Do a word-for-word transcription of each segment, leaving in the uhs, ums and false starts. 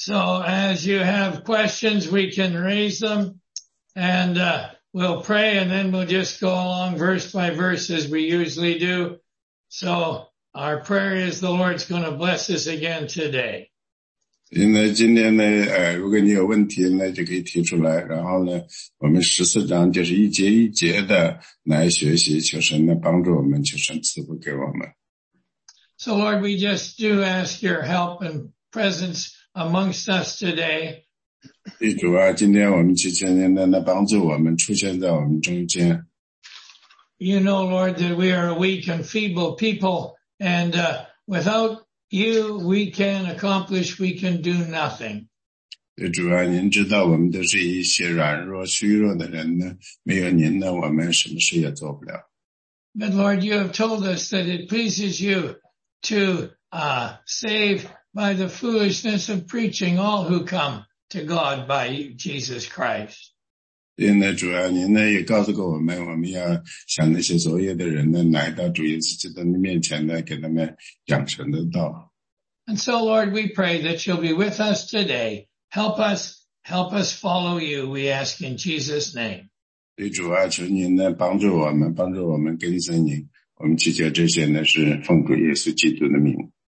So as you have questions, we can raise them, and uh, we'll pray, and then we'll just go along verse by verse as we usually do. So our prayer is the Lord's going to bless us again today. 因为今天呢，呃，如果你有问题呢，就可以提出来。然后呢，我们十四章就是一节一节的来学习，求神呢帮助我们，求神赐福给我们。 So Lord, we just do ask your help and presence amongst us today. 主啊，今天我们祈求您的帮助我们出现在我们中间。 You know, Lord, that we are a weak and feeble people, and uh, without you, we can accomplish, we can do nothing. 主啊，您知道我们都是一些软弱虚弱的人呢，没有您呢，我们什么事也做不了。 But Lord, you have told us that it pleases you to uh, save by the foolishness of preaching all who come to God by you, Jesus Christ. 因为主啊，您呢也告诉过我们，我们要向那些所有的人呢来到主耶稣基督的面前呢，给他们讲神的道。 And so, Lord, we pray that you'll be with us today. Help us, help us follow you, we ask in Jesus' name. 对主啊，求您呢帮助我们，帮助我们跟随您。我们祈求这些呢是奉主耶稣基督的名。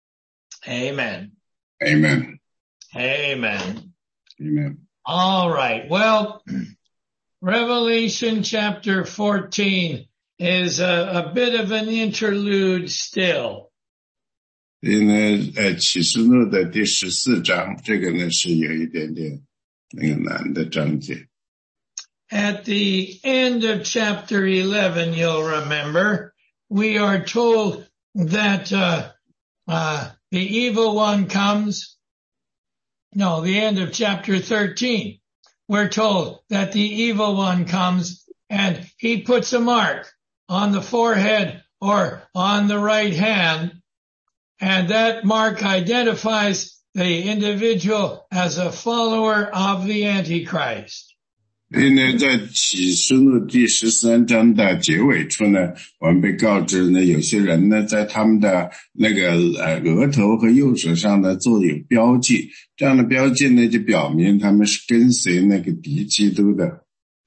Amen. Amen. Amen. Amen. All right. Well, Revelation chapter fourteen is a, a bit of an interlude still. 因为呃启示录的第十四章，这个呢是有一点点那个难的章节。 At the end of chapter eleven, you'll remember, we are told that uh, uh, the evil one comes. No, the end of chapter thirteen. We're told that the evil one comes and he puts a mark on the forehead or on the right hand, and that mark identifies the individual as a follower of the Antichrist. 因为在启示录第十三章的结尾处呢，我们被告知呢，有些人呢在他们的那个呃额头和右手上呢做有标记，这样的标记呢就表明他们是跟随那个敌基督的。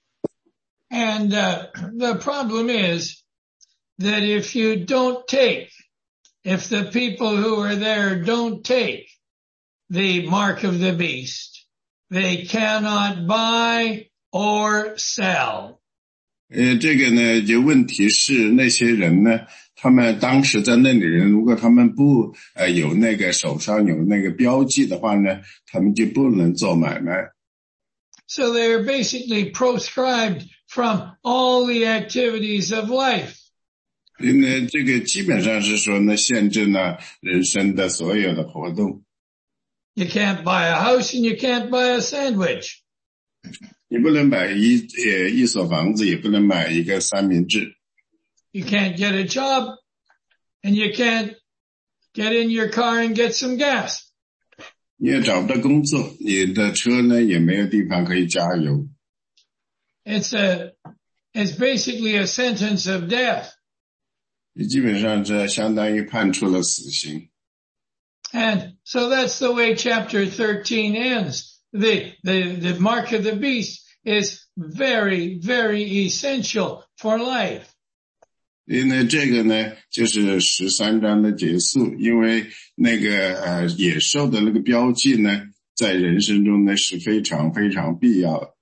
And uh, the problem is that if you don't take, if the people who are there don't take the mark of the beast, they cannot buy or sell. 呃，这个呢，就问题是那些人呢，他们当时在那里人，如果他们不呃有那个手上有那个标记的话呢，他们就不能做买卖。 So they are basically proscribed from all the activities of life. 因为这个基本上是说呢，限制了人生的所有的活动。 You can't buy a house and you can't buy a sandwich. 你不能买一呃一所房子，也不能买一个三明治。 You can't get a job, and you can't get in your car and get some gas. 你也找不到工作，你的车呢也没有地方可以加油。 It's a, it's basically a sentence of death. 你基本上这相当于判处了死刑。 And so that's the way chapter thirteen ends. The, the, the mark of the beast is very, very essential for life. 因为这个呢，就是十三章的结束，因为那个呃野兽的那个标记呢，在人生中呢是非常非常必要的。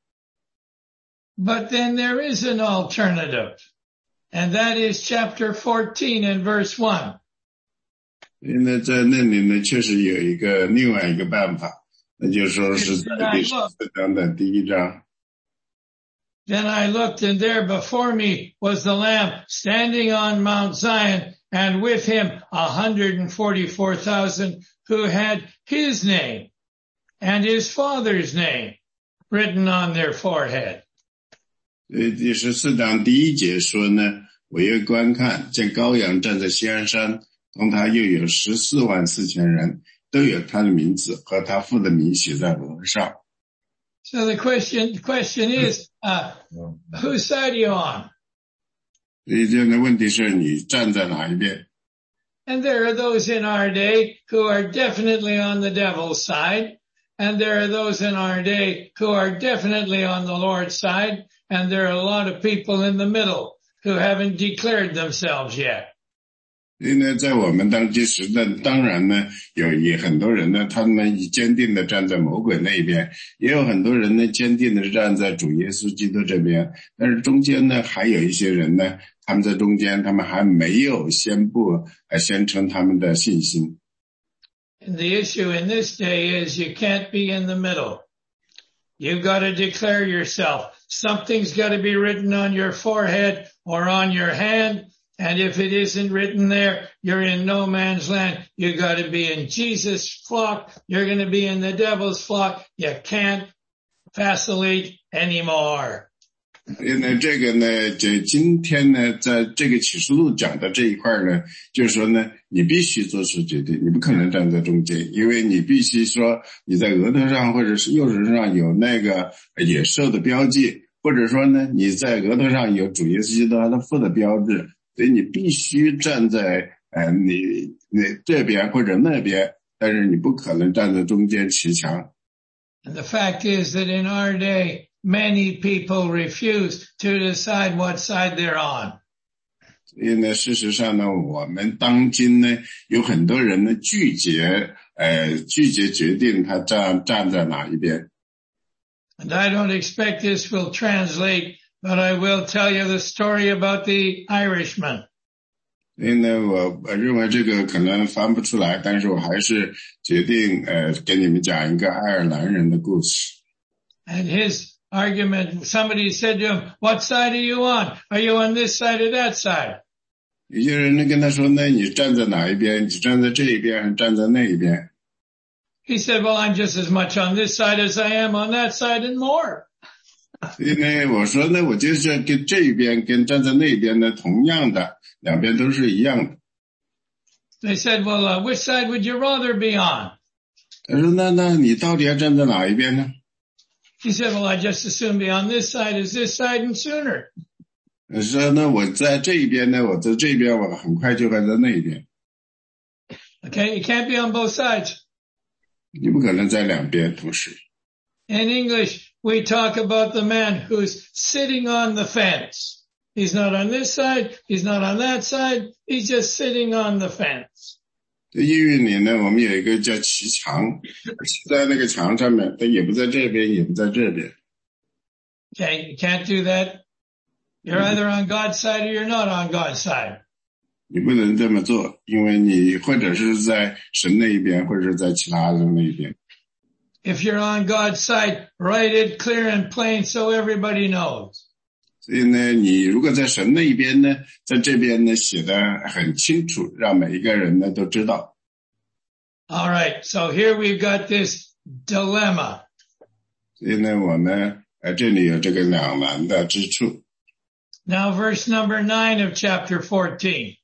But then there is an alternative, and that is chapter fourteen and verse one. 因为在那里呢，确实有一个另外一个办法。那就是说是在第十四章的第一章。 Then I looked, and there before me was the Lamb standing on Mount Zion, and with him a hundred and forty-four thousand who had his name and his father's name written on their forehead. 第十四章第一节说呢，我又观看，见羔羊站在锡安山，同他又有十四万四千人。都有他的名字和他父的名写在额上。 So the question, question is, uh, whose side are you on? 所以这样的问题是你站在哪一边？ And there are those in our day who are definitely on the devil's side, and there are those in our day who are definitely on the Lord's side, and there are a lot of people in the middle who haven't declared themselves yet. 所以呢，在我们当今时代，当然呢，有也很多人呢，他们坚定的站在魔鬼那边，也有很多人呢，坚定的站在主耶稣基督这边。但是中间呢，还有一些人呢，他们在中间，他们还没有宣布、呃、宣称他们的信心。 And the issue in this day is you can't be in the middle. You've got to declare yourself. Something's got to be written on your forehead or on your hand. And if it isn't written there, you're in no man's land. You got to be in Jesus' flock. You're going to be in the devil's flock. You can't vacillate anymore. 因为这个呢，这今天呢，在这个启示录讲的这一块呢，就是说呢，你必须做出决定，你不可能站在中间，因为你必须说你在额头上或者是右手上有那个野兽的标记，或者说呢，你在额头上有主耶稣基督他的父的标志。所以你必须站在呃你你这边或者那边，但是你不可能站在中间持强。 And the fact is that in our day, many people refuse to decide what side they're on. 所以呢，事实上呢，我们当今呢，有很多人呢拒绝呃拒绝决定他站站在哪一边。 And I don't expect this will translate. But I will tell you the story about the Irishman. 所以呢，我我认为这个可能翻不出来，但是我还是决定呃给你们讲一个爱尔兰人的故事。 And his argument, somebody said to him, "What side are you on? Are you on this side or that side?" 有些人呢跟他说呢，你站在哪一边？你站在这一边，还是站在那一边？ He said, "Well, I'm just as much on this side as I am on that side and more." 所以呢，我说呢，我就是跟这一边跟站在那边的同样的，两边都是一样的。 They said, "Well, uh, which side would you rather be on?" 他说：“那那你到底要站在哪一边呢？” He said, "Well, I just as soon be on this side as this side and sooner." 他说：“那我在这一边呢，我在这边，我很快就会在那一边。” Okay, you can't be on both sides. 你不可能在两边同时。 In English, we talk about the man who's sitting on the fence. He's not on this side. He's not on that side. He's just sitting on the fence. 在英语里呢，我们有一个叫骑墙，骑在那个墙上面，他也不在这边，也不在这边。 Okay, you can't do that. You're either on God's side or you're not on God's side. 你不能这么做，因为你或者是在神那一边，或者是在其他人那一边。 If you're on God's side, write it clear and plain so everybody knows. 所以呢，你如果在神那一边呢，在这边呢写得很清楚，让每一个人呢都知道。 All right, so here we've got this dilemma. 所以呢，我们呃这里有这个两难的之处。 Now verse number nine of chapter fourteen.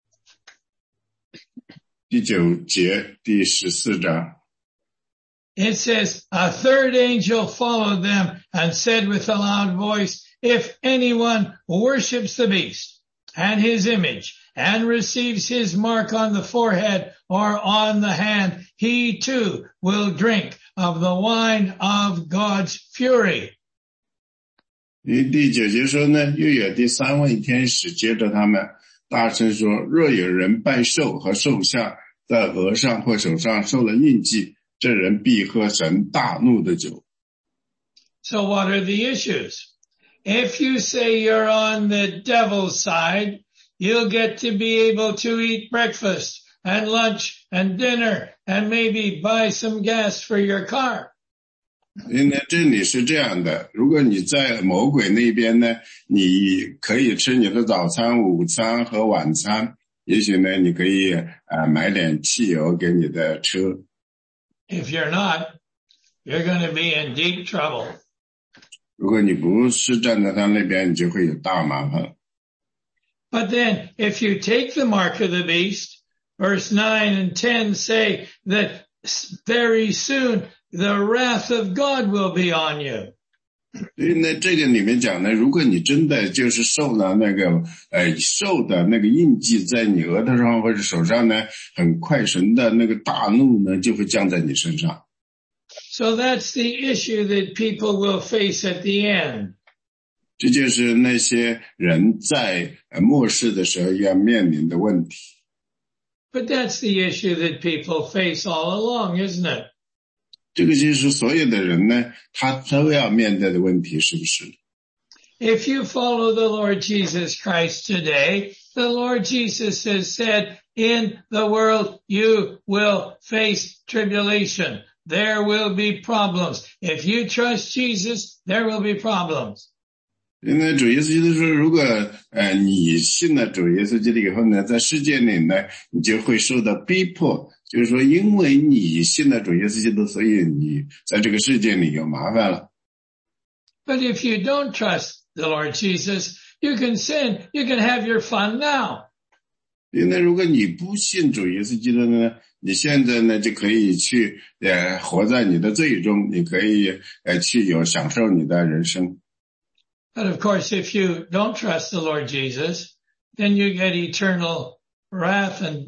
第九节，第十四章。 It says, a third angel followed them and said with a loud voice, if anyone worships the beast and his image and receives his mark on the forehead or on the hand, he too will drink of the wine of God's fury. 第九节说呢，又有第三位天使接着他们大声说，若有人拜兽和兽像，在额上或手上受了印记，这人必喝神大怒的酒。 So what are the issues? If you say you're on the devil's side, you'll get to be able to eat breakfast and lunch and dinner and maybe buy some gas for your car. 因为这里是这样的，如果你在魔鬼那边呢，你可以吃你的早餐、午餐和晚餐，也许呢，你可以呃买点汽油给你的车。 If you're not, you're going to be in deep trouble. 如果你不是站在他那边，你就会有大麻烦。 But then, if you take the mark of the beast, verse nine and ten say that very soon the wrath of God will be on you. 所以呢，这个里面讲呢，如果你真的就是受了那个呃受的那个印记在你额头上或者手上呢，很快神的那个大怒呢就会降在你身上。 So that's the issue that people will face at the end. 这就是那些人在末世的时候要面临的问题。 But that's the issue that people face all along, isn't it? 这个就是所有的人呢，他都要面对的问题，是不是？ If you follow the Lord Jesus Christ today, the Lord Jesus has said, in the world you will face tribulation. There will be problems. If you trust Jesus, there will be problems. 因为主耶稣基督说，如果呃你信了主耶稣基督以后呢，在世界里呢，你就会受到逼迫。就是说，因为你信了主耶稣基督，所以你在这个世界里有麻烦了。 But if you don't trust the Lord Jesus, you can sin. You can have your fun now. 因为如果你不信主耶稣基督呢，你现在呢就可以去呃活在你的罪中，你可以呃去有享受你的人生。 But of course, if you don't trust the Lord Jesus, then you get eternal wrath and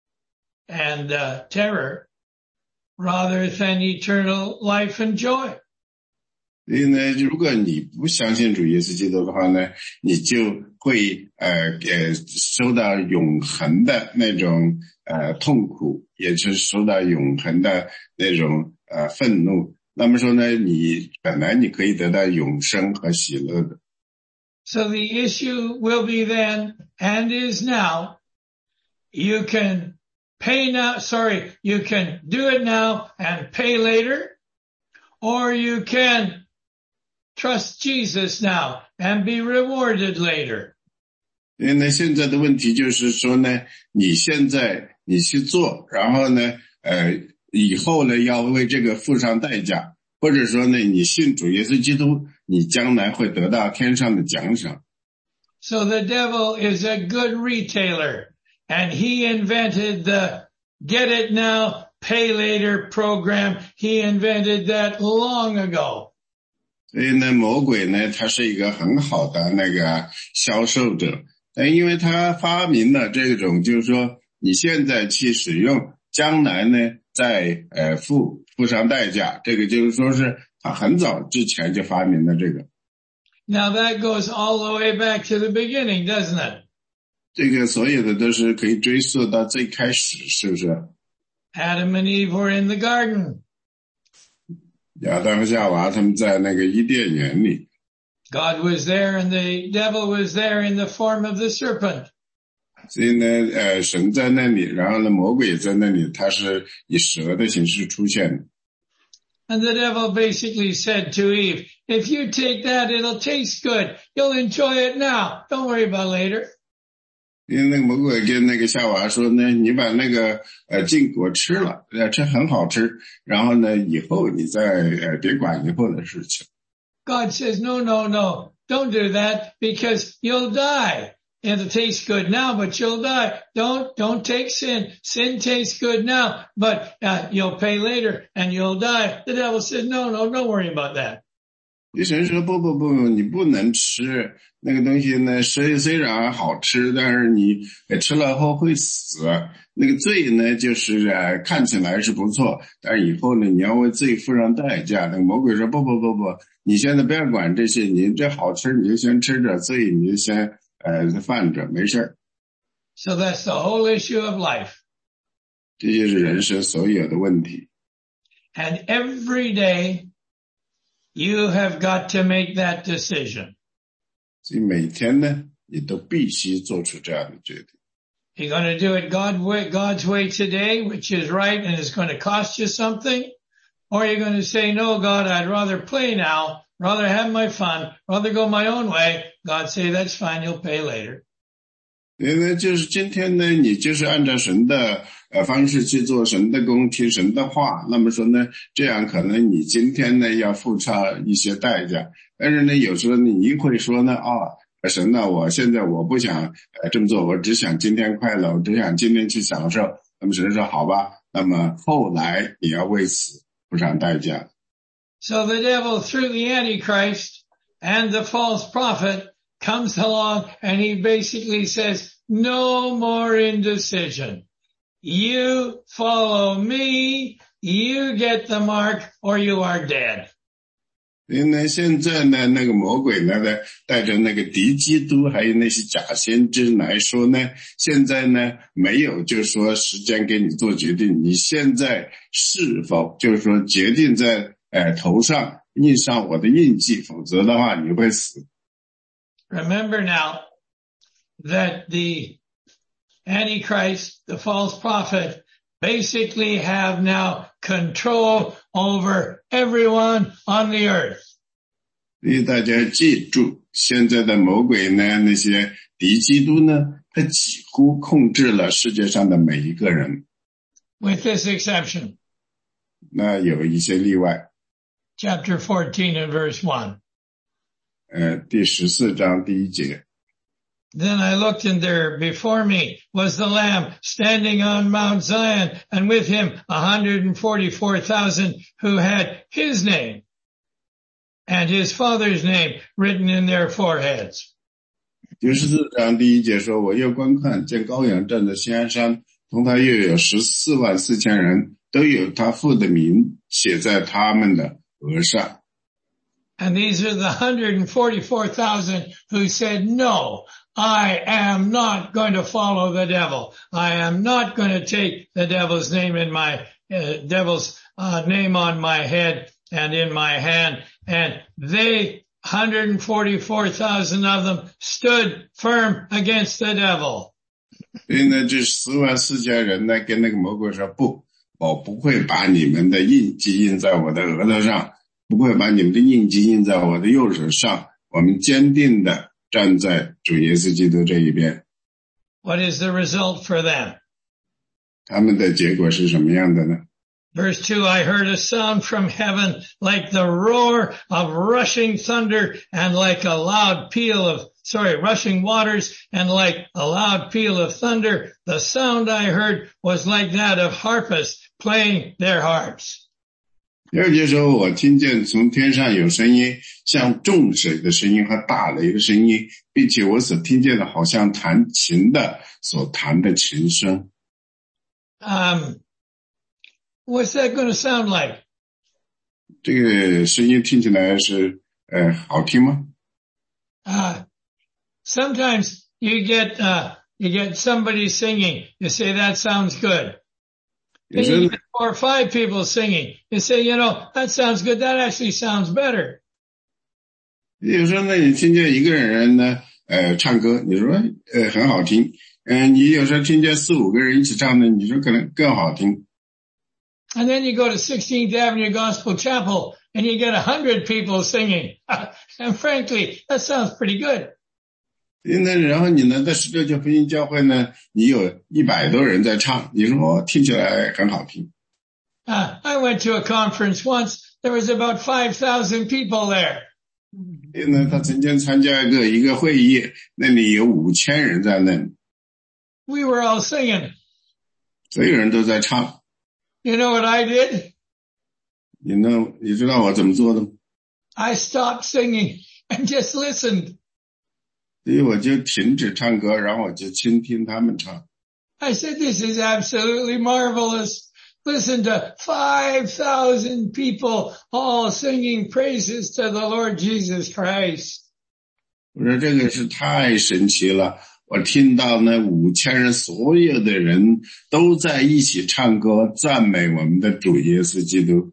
and uh, terror rather than eternal life and joy. 所以呢，如果你不相信主耶稣基督的话呢，你就会呃呃受到永恒的那种呃痛苦，也是受到永恒的那种呃愤怒。那么说呢，你本来你可以得到永生和喜乐的。 So the issue will be then, and is now, you can pay now, sorry, you can do it now and pay later, or you can trust Jesus now and be rewarded later. 因为现在的问题就是说呢，你现在你去做，然后呢，呃，以后呢要为这个付上代价，或者说呢，你信主耶稣基督，你将来会得到天上的奖赏。 So the devil is a good retailer, and he invented the get it now, pay later program. He invented that long ago. 所以呢，魔鬼呢，他是一个很好的那个销售者，但因为他发明了这种，就是说你现在去使用，将来呢再呃付付上代价，这个就是说是他很早之前就发明了这个。 Now that goes all the way back to the beginning, doesn't it? 这个所有的都是可以追溯到最开始，是不是？ Adam and Eve were in the garden. 亚当和夏娃他们在那个伊甸园里。 God was there and the devil was there in the form of the serpent. 所以呢，呃，神在那里，然后呢，魔鬼也在那里，他是以蛇的形式出现的。 And the devil basically said to Eve, if you take that, it'll taste good. You'll enjoy it now. Don't worry about later. 因为那个魔鬼跟那个夏娃说呢，你把那个呃禁果吃了，呃，这很好吃，然后呢，以后你再呃别管以后的事情。 God says, no, no, no, don't do that because you'll die. It'll taste good now, but you'll die. Don't, don't take sin. Sin tastes good now, but uh, you'll pay later and you'll die. The devil said, no, no, don't worry about that. 神说不不不，你不能吃那个东西呢，虽虽然好吃，但是你吃了后会死。那个罪呢，就是呃看起来是不错，但是以后呢，你要为罪付上代价。那个魔鬼说不不不不，你现在不要管这些，你这好吃你就先吃着，罪你就先呃犯着，没事。 So that's the whole issue of life. 这就是人生所有的问题。 And every day, you have got to make that decision. 所以每天呢，你都必须做出这样的决定。 You're going to do it God way, God's way today, which is right and is going to cost you something. Or you're going to say, no, God, I'd rather play now, rather have my fun, rather go my own way. God say, that's fine, you'll pay later. 因为就是今天呢，你就是按照神的呃方式去做神的工，听神的话，那么说呢，这样可能你今天呢要付上一些代价，但是呢，有时候你会说呢，啊，神呢，我现在我不想呃这么做，我只想今天快乐，我只想今天去享受。那么神说，好吧，那么后来你要为此付上代价。 So the devil through the Antichrist and the false prophet comes along and he basically says, no more indecision. You follow me you get the mark or you are dead. 因为现在呢，那个魔鬼呢，带着那个敌基督，还有那些假先知来说呢，现在呢，没有就是说时间给你做决定，你现在是否就是说决定在呃头上印上我的印记，否则的话你会死。 Remember now that the Antichrist, the false prophet, basically have now control over everyone on the earth. 所以大家记住，现在的魔鬼呢，那些敌基督呢，他几乎控制了世界上的每一个人。 With this exception. 那有一些例外。 Chapter fourteen and verse one. 呃，第十四章第一节。 Then I looked, and there before me was the Lamb standing on Mount Zion, and with him one hundred forty-four thousand who had his name and his father's name written in their foreheads. 第十四章第一节说，我又观看，见羔羊站在锡安山，同他又有十四万四千人，都有他父的名写在他们的额上。 And these are the one hundred forty-four thousand who said, no, I am not going to follow the devil. I am not going to take the devil's name in my, uh, devil's uh, name on my head and in my hand. And they, one hundred forty-four thousand of them, stood firm against the devil. 所以呢，这十万四千人呢，跟那个魔鬼说，不，我不会把你们的印记印在我的额头上，不会把你们的印记印在我的右手上，我们坚定的站在主耶稣基督这一边。 What is the result for them? 他们的结果是什么样的呢？ Verse two, I heard a sound from heaven like the roar of rushing thunder and like a loud peal of, sorry, rushing waters and like a loud peal of thunder. The sound I heard was like that of harpists playing their harps. 第二节说，我听见从天上有声音，像众水的声音和大雷的声音，并且我所听见的好像弹琴的所弹的琴声。 Um, what's that going to sound like? 这个声音听起来是呃好听吗？ Uh, sometimes you get, uh, you get somebody singing. You say, that sounds good. Then you get four or five people singing. You say, you know, that sounds good. That actually sounds better. 有时候呢，你听见一个人呢，呃，唱歌，你说呃很好听，嗯、呃，你有时候听见四五个人一起唱呢，你说可能更好听。 And then you go to sixteenth Avenue Gospel Chapel and you get a hundred people singing. And frankly, that sounds pretty good. 那然后你呢，在十六教福音教会呢，你有一百多人在唱，你说哦，听起来很好听。 Uh, I went to a conference once. There was about five thousand people there. 那他曾经参加一个一个会议，那里有五千人在那里。 We were all singing. 所有人都在唱。 You know what I did? 你know, 你知道我怎么做的吗？ I stopped singing and just listened. 所以我就停止唱歌，然后我就倾听他们唱。 I said, this is absolutely marvelous. Listen to five thousand people all singing praises to the Lord Jesus Christ. 我说这个是太神奇了，我听到那五千人所有的人都在一起唱歌赞美我们的主耶稣基督。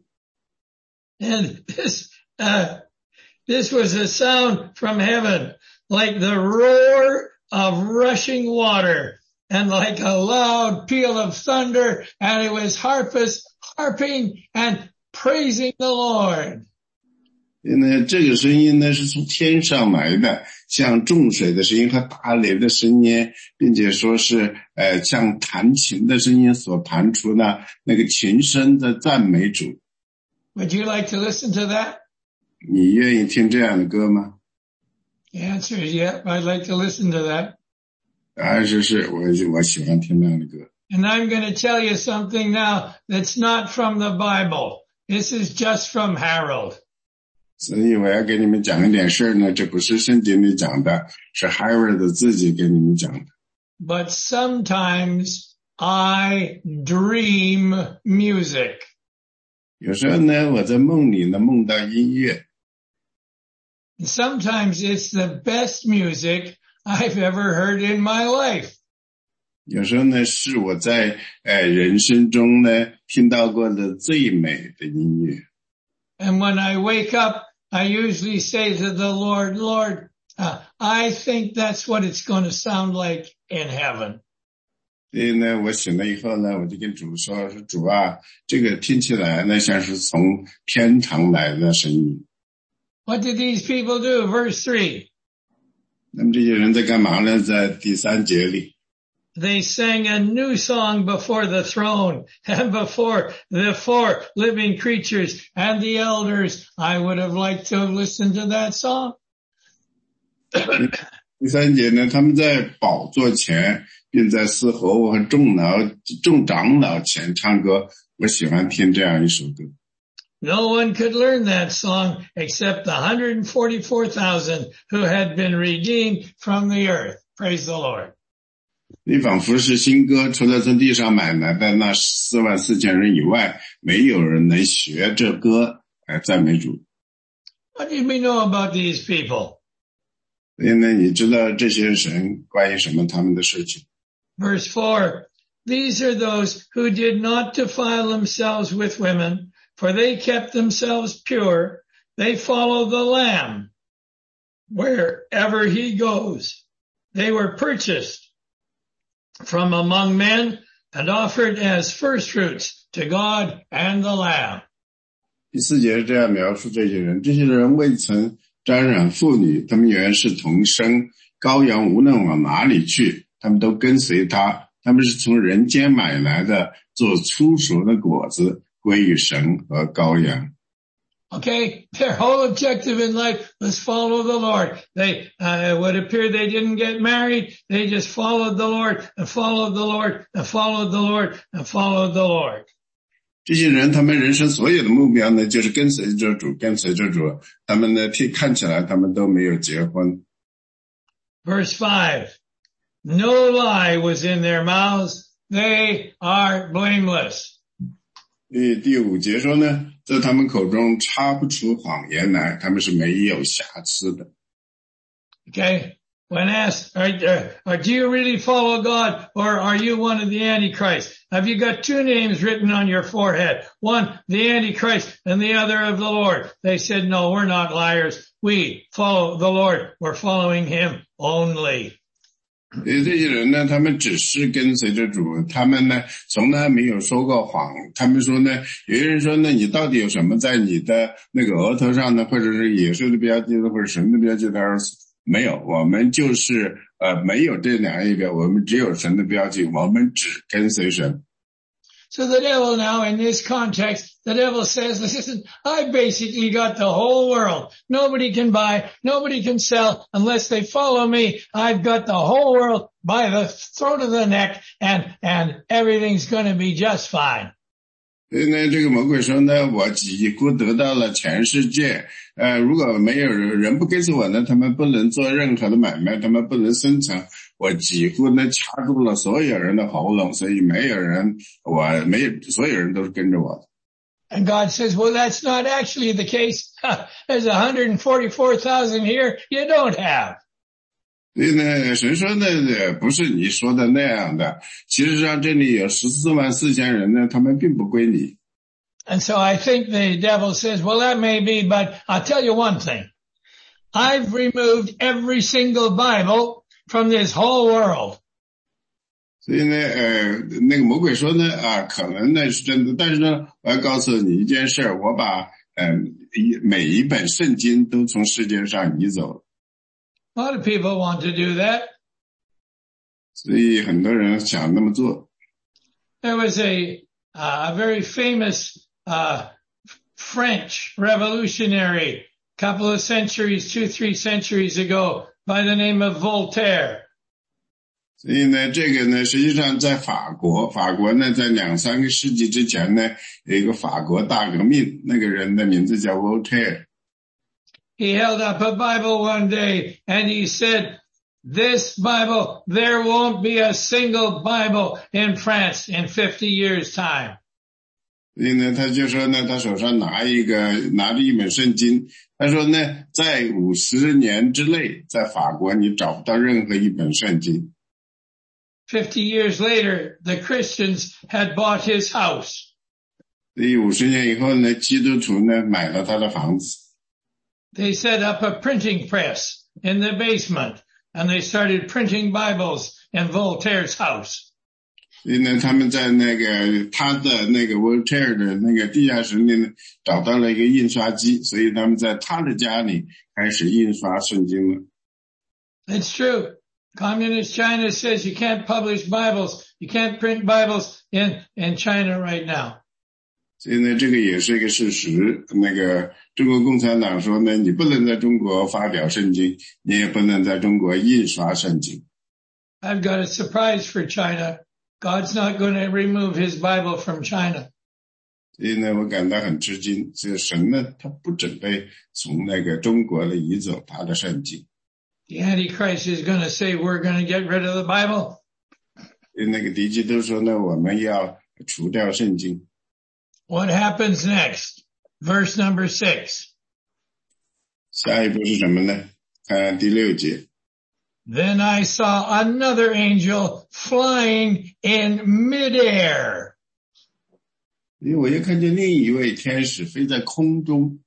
And this, uh, this was a sound from heaven, like the roar of rushing water and like a loud peal of thunder, and it was harpists harping and praising the Lord. 那这个声音呢是从天上来的，像众水的声音和大雷的声音，并且说是呃像弹琴的声音所弹出的那个琴声的赞美主。 Would you like to listen to that? 你愿意听这样的歌吗？ The answer is yeah, I'd like to listen to that. 答案是是，我我喜欢听那样的歌。 And I'm going to tell you something now that's not from the Bible. This is just from Harold. 所以我要给你们讲一点事儿呢，这不是圣经里讲的，是 Harold 自己给你们讲的。 But sometimes I dream music. 有时候呢，我在梦里呢梦到音乐。 Sometimes it's the best music I've ever heard in my life. 有时候呢，是我在呃人生中呢听到过的最美的音乐。 And when I wake up, I usually say to the Lord, Lord, uh, I think that's what it's going to sound like in heaven. 所以呢，我醒了以后呢，我就跟主说：“说主啊，这个听起来呢像是从天堂来的声音。” What did these people do? Verse three. 那么这些人在干嘛呢？在第三节里。 They sang a new song before the throne and before the four living creatures and the elders. I would have liked to have listened to that song. 第三节呢，他们在宝座前，并在四活物和众老众长老前唱歌。我喜欢听这样一首歌。 No one could learn that song except the one hundred forty-four thousand who had been redeemed from the earth. Praise the Lord. 你仿佛是新歌，除了从地上买来的那四万四千人以外，没有人能学这歌来赞美主。 What did we know about these people? 所以呢，你知道这些神关于什么他们的事情。 Verse four, these are those who did not defile themselves with women, for they kept themselves pure. They follow the Lamb wherever he goes. They were purchased from among men and offered as firstfruits to God and the Lamb. 第四节是这样描述这些人，这些人未曾沾染妇女，他们原是同生，羔羊无论往哪里去，他们都跟随他，他们是从人间买来的，做初熟的果子，归于神和羔羊。 Okay, their whole objective in life was follow the Lord. They, uh, it would appear they didn't get married. They just followed the Lord and followed the Lord and followed the Lord and followed the Lord. 这些人他们人生所有的目标呢，就是跟随着主，跟随着主。他们呢，看起来他们都没有结婚。 Verse five, no lie was in their mouths. They are blameless. 第五节说呢，在他们口中插不出谎言来，他们是没有瑕疵的。 Okay, when asked, are, are, are, do you really follow God or are you one of the Antichrist? Have you got two names written on your forehead? One, the Antichrist, and the other of the Lord. They said, no, we're not liars. We follow the Lord. We're following him only. 这些人呢，他们只是跟随着主，他们呢从来没有说过谎。他们说呢，有些人说呢，你到底有什么在你的那个额头上呢，或者是野兽的标记或者神的标记？他说没有，我们就是呃没有这两个标，我们只有神的标记，我们只跟随神。 So the devil now, in this context, the devil says, listen, I basically got the whole world. Nobody can buy, nobody can sell unless they follow me. I've got the whole world by the throat of the neck and, and everything's going to be just fine. 所以呢，这个魔鬼说呢，我几乎得到了全世界。呃，如果没有人人不跟随我呢，他们不能做任何的买卖，他们不能生存。我几乎呢掐住了所有人的喉咙，所以没有人，我没有，所有人都是跟着我的。 And God says, well, that's not actually the case. There's one hundred forty-four thousand here you don't have. 所以呢，神说呢，不是你说的那样的。其实上这里有十四万四千人呢，他们并不归你。 And so I think the devil says, well, that may be, but I'll tell you one thing. I've removed every single Bible from this whole world. 所以呢，呃，那个魔鬼说呢，啊，可能呢是真的，但是呢，我要告诉你一件事，我把嗯、呃、每一本圣经都从世界上移走了。 A lot of people want to do that. 所以很多人想那么做。 There was a uh, a very famous uh French revolutionary a couple of centuries, two, three centuries ago by the name of Voltaire. 所以呢，这个呢，实际上在法国，法国呢，在两三个世纪之前呢，有一个法国大革命，那个人的名字叫 Voltaire。 He held up a Bible one day and he said, this Bible, there won't be a single Bible in France in fifty years' time. 所以呢，他就说呢，他手上拿一个拿着一本圣经，他说呢，在五十年之内，在法国你找不到任何一本圣经。 Fifty years later, the Christians had bought his house. 所以五十年以后呢，基督徒呢买了他的房子。 They set up a printing press in the basement, and they started printing Bibles in Voltaire's house. 所以呢，他们在那个他的那个 Voltaire 的那个地下室里呢，找到了一个印刷机，所以他们在他的家里开始印刷圣经了。 It's true. Communist China says you can't publish Bibles, you can't print Bibles in, in China right now. 所以呢，这个也是一个事实。那个中国共产党说呢，你不能在中国发表圣经，你也不能在中国印刷圣经。 I've got a surprise for China. God's not going to remove his Bible from China. 所以呢，我感到很吃惊。这神呢，他不准备从那个中国里移走他的圣经。 The Antichrist is going to say we're going to get rid of the Bible. 所以那个敌基督说呢，我们要除掉圣经。 What happens next? Verse number six. 下一步是什么呢？看第六节。 Then I saw another angel flying in midair. 因为我又看见另一位天使飞在空中。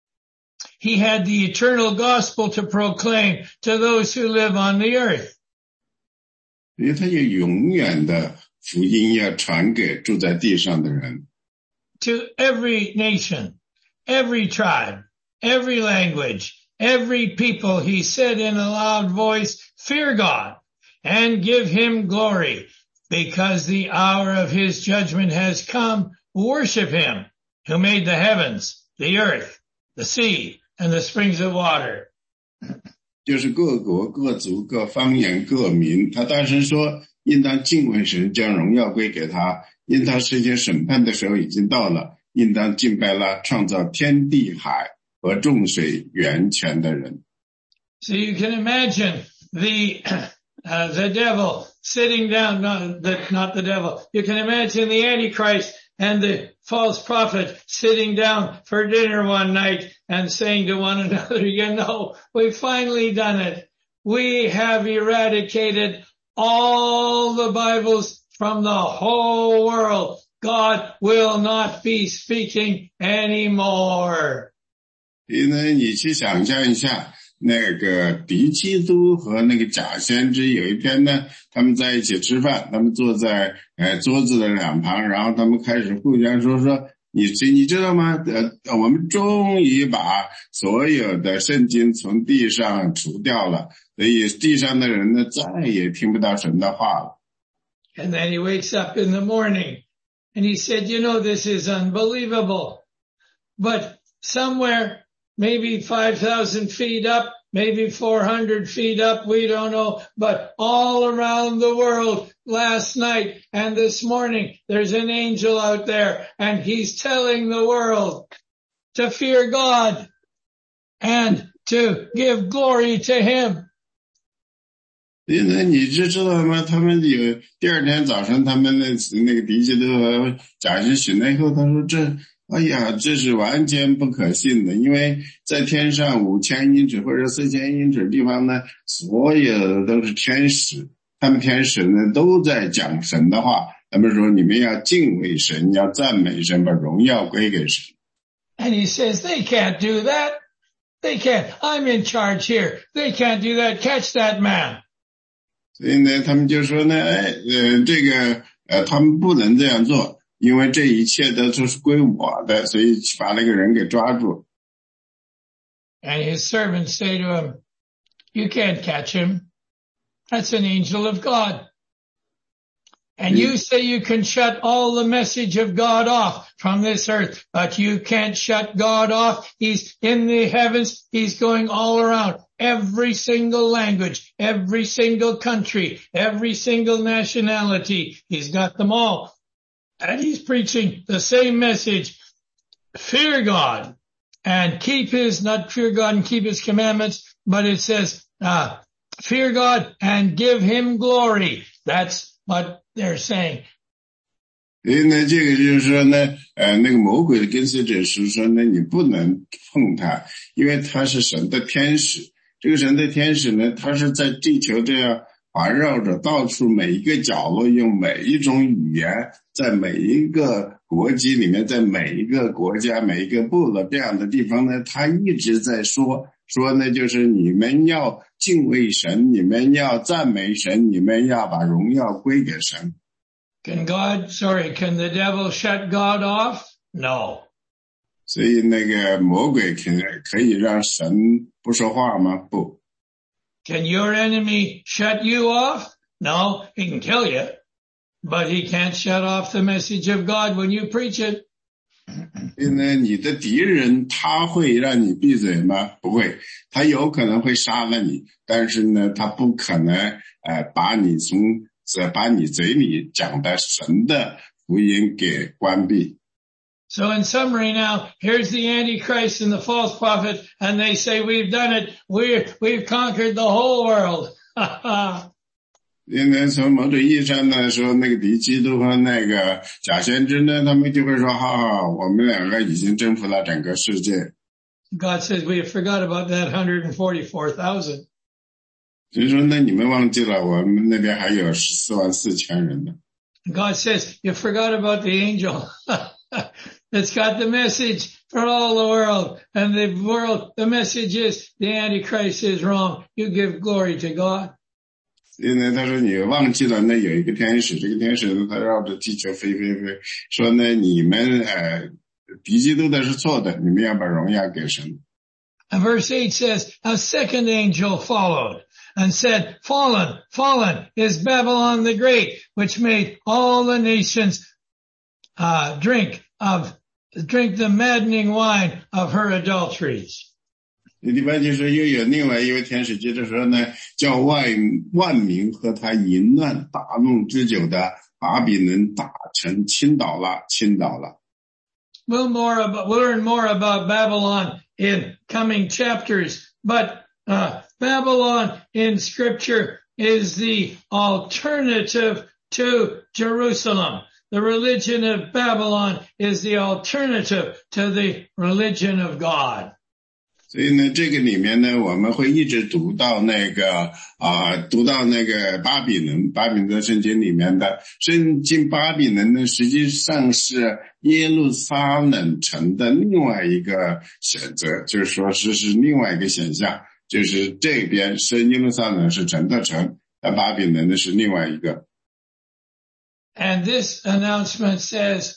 He had the eternal gospel to proclaim to those who live on the earth. 因为他有永远的福音要传给住在地上的人。 To every nation, every tribe, every language, every people, he said in a loud voice, fear God and give him glory, because the hour of his judgment has come. Worship him who made the heavens, the earth, the sea, and the springs of water. 就是各国、各族、各方言、各民，他大声说，应当敬畏神，将荣耀归给他，因他世界审判的时候已经到了，应当敬拜那创造天地海和众水源泉的人。 So you can imagine the uh, the devil sitting down, not the, not the devil. You can imagine the Antichrist and the false prophet sitting down for dinner one night and saying to one another, you know, we've finally done it. We have eradicated all the Bibles from the whole world. God will not be speaking anymore. 因为你去想象一下，那个敌基督和那个假先知有一天呢，他们在一起吃饭，他们坐在呃桌子的两旁，然后他们开始互相说说，你你知道吗？呃，我们终于把所有的圣经从地上除掉了，所以地上的人呢再也听不到神的话了。 And then he wakes up in the morning and he said, you know, this is unbelievable. But somewhere, maybe five thousand feet up, maybe four hundred feet up, we don't know. But all around the world, last night and this morning, there's an angel out there and he's telling the world to fear God and to give glory to him. 因为你知知道吗？他们有第二天早上，他们那那个敌基督和假先知醒来以后，他说这。哎呀，这是完全不可信的，因为在天上五千英尺或者四千英尺地方呢，所有的都是天使，他们天使呢都在讲神的话，他们说你们要敬畏神，要赞美神，把荣耀归给神。 And he says, they can't do that. They can't. I'm in charge here. They can't do that. Catch that man. 所以呢，他们就说呢，哎，呃，这个呃，他们不能这样做。因为这一切的都是归我的，所以把那个人给抓住。 And his servants say to him, you can't catch him. That's an angel of God. And you say you can shut all the message of God off from this earth, but you can't shut God off. He's in the heavens. He's going all around. Every single language, every single country, every single nationality. He's got them all. And he's preaching the same message, fear God and keep his, not fear God and keep his commandments, but it says, uh, fear God and give him glory. That's what they're saying. 所以呢，这个就是说呢，呃，那个魔鬼的跟随者是说呢，你不能碰他，因为他是神的天使。这个神的天使呢，他是在地球这样环绕着，到处每一个角落用每一种语言，在每一个国籍里面，在每一个国家、每一个部落这样的地方呢，他一直在说说呢，就是你们要敬畏神，你们要赞美神，你们要把荣耀归给神。 Can God, sorry, can the devil shut God off? No. 所以那个魔鬼可可以让神不说话吗？不。 Can your enemy shut you off? No, he can kill you, but he can't shut off the message of God when you preach it. 所以呢，你的敌人他会让你闭嘴吗？不会，他有可能会杀了你，但是呢，他不可能呃把你从把你嘴里讲的神的福音给关闭。 So in summary now, here's the Antichrist and the false prophet, and they say, we've done it. We're, we've conquered the whole world. 因为从某种意义上呢，说那个敌基督和那个假先知呢，他们就会说，哈哈，我们两个已经征服了整个世界。 God says, we forgot about that one hundred forty-four thousand. 所以说呢，你们忘记了我们那边还有十四万四千人呢。 God says, you forgot about the angel. It's got the message for all the world, and the world, the message is the Antichrist is wrong. You give glory to God. 所以呢，他说你忘记了那有一个天使，这个天使呢，他绕着地球飞飞飞，说呢，你们呃敌基督的是错的，你们要把荣耀给神。 And verse eight says, a second angel followed and said, fallen, fallen is Babylon the Great, which made all the nations uh drink of drink the maddening wine of her adulteries. 第八节说，又有另外一位天使接着说呢，叫万万民和他淫乱大怒之久的巴比伦打成倾倒了，倾倒了。 We'll more about, we'll learn more about Babylon in coming chapters, but uh Babylon in Scripture is the alternative to Jerusalem. The religion of Babylon is the alternative to the religion of God. 所以呢，这个里面呢，我们会一直读到那个啊、呃，读到那个巴比伦，巴比伦圣经里面的圣经巴比伦呢，实际上是耶路撒冷城的另外一个选择，就是说是是另外一个选项，就是这边是耶路撒冷是城的城，而巴比伦呢是另外一个。 And this announcement says,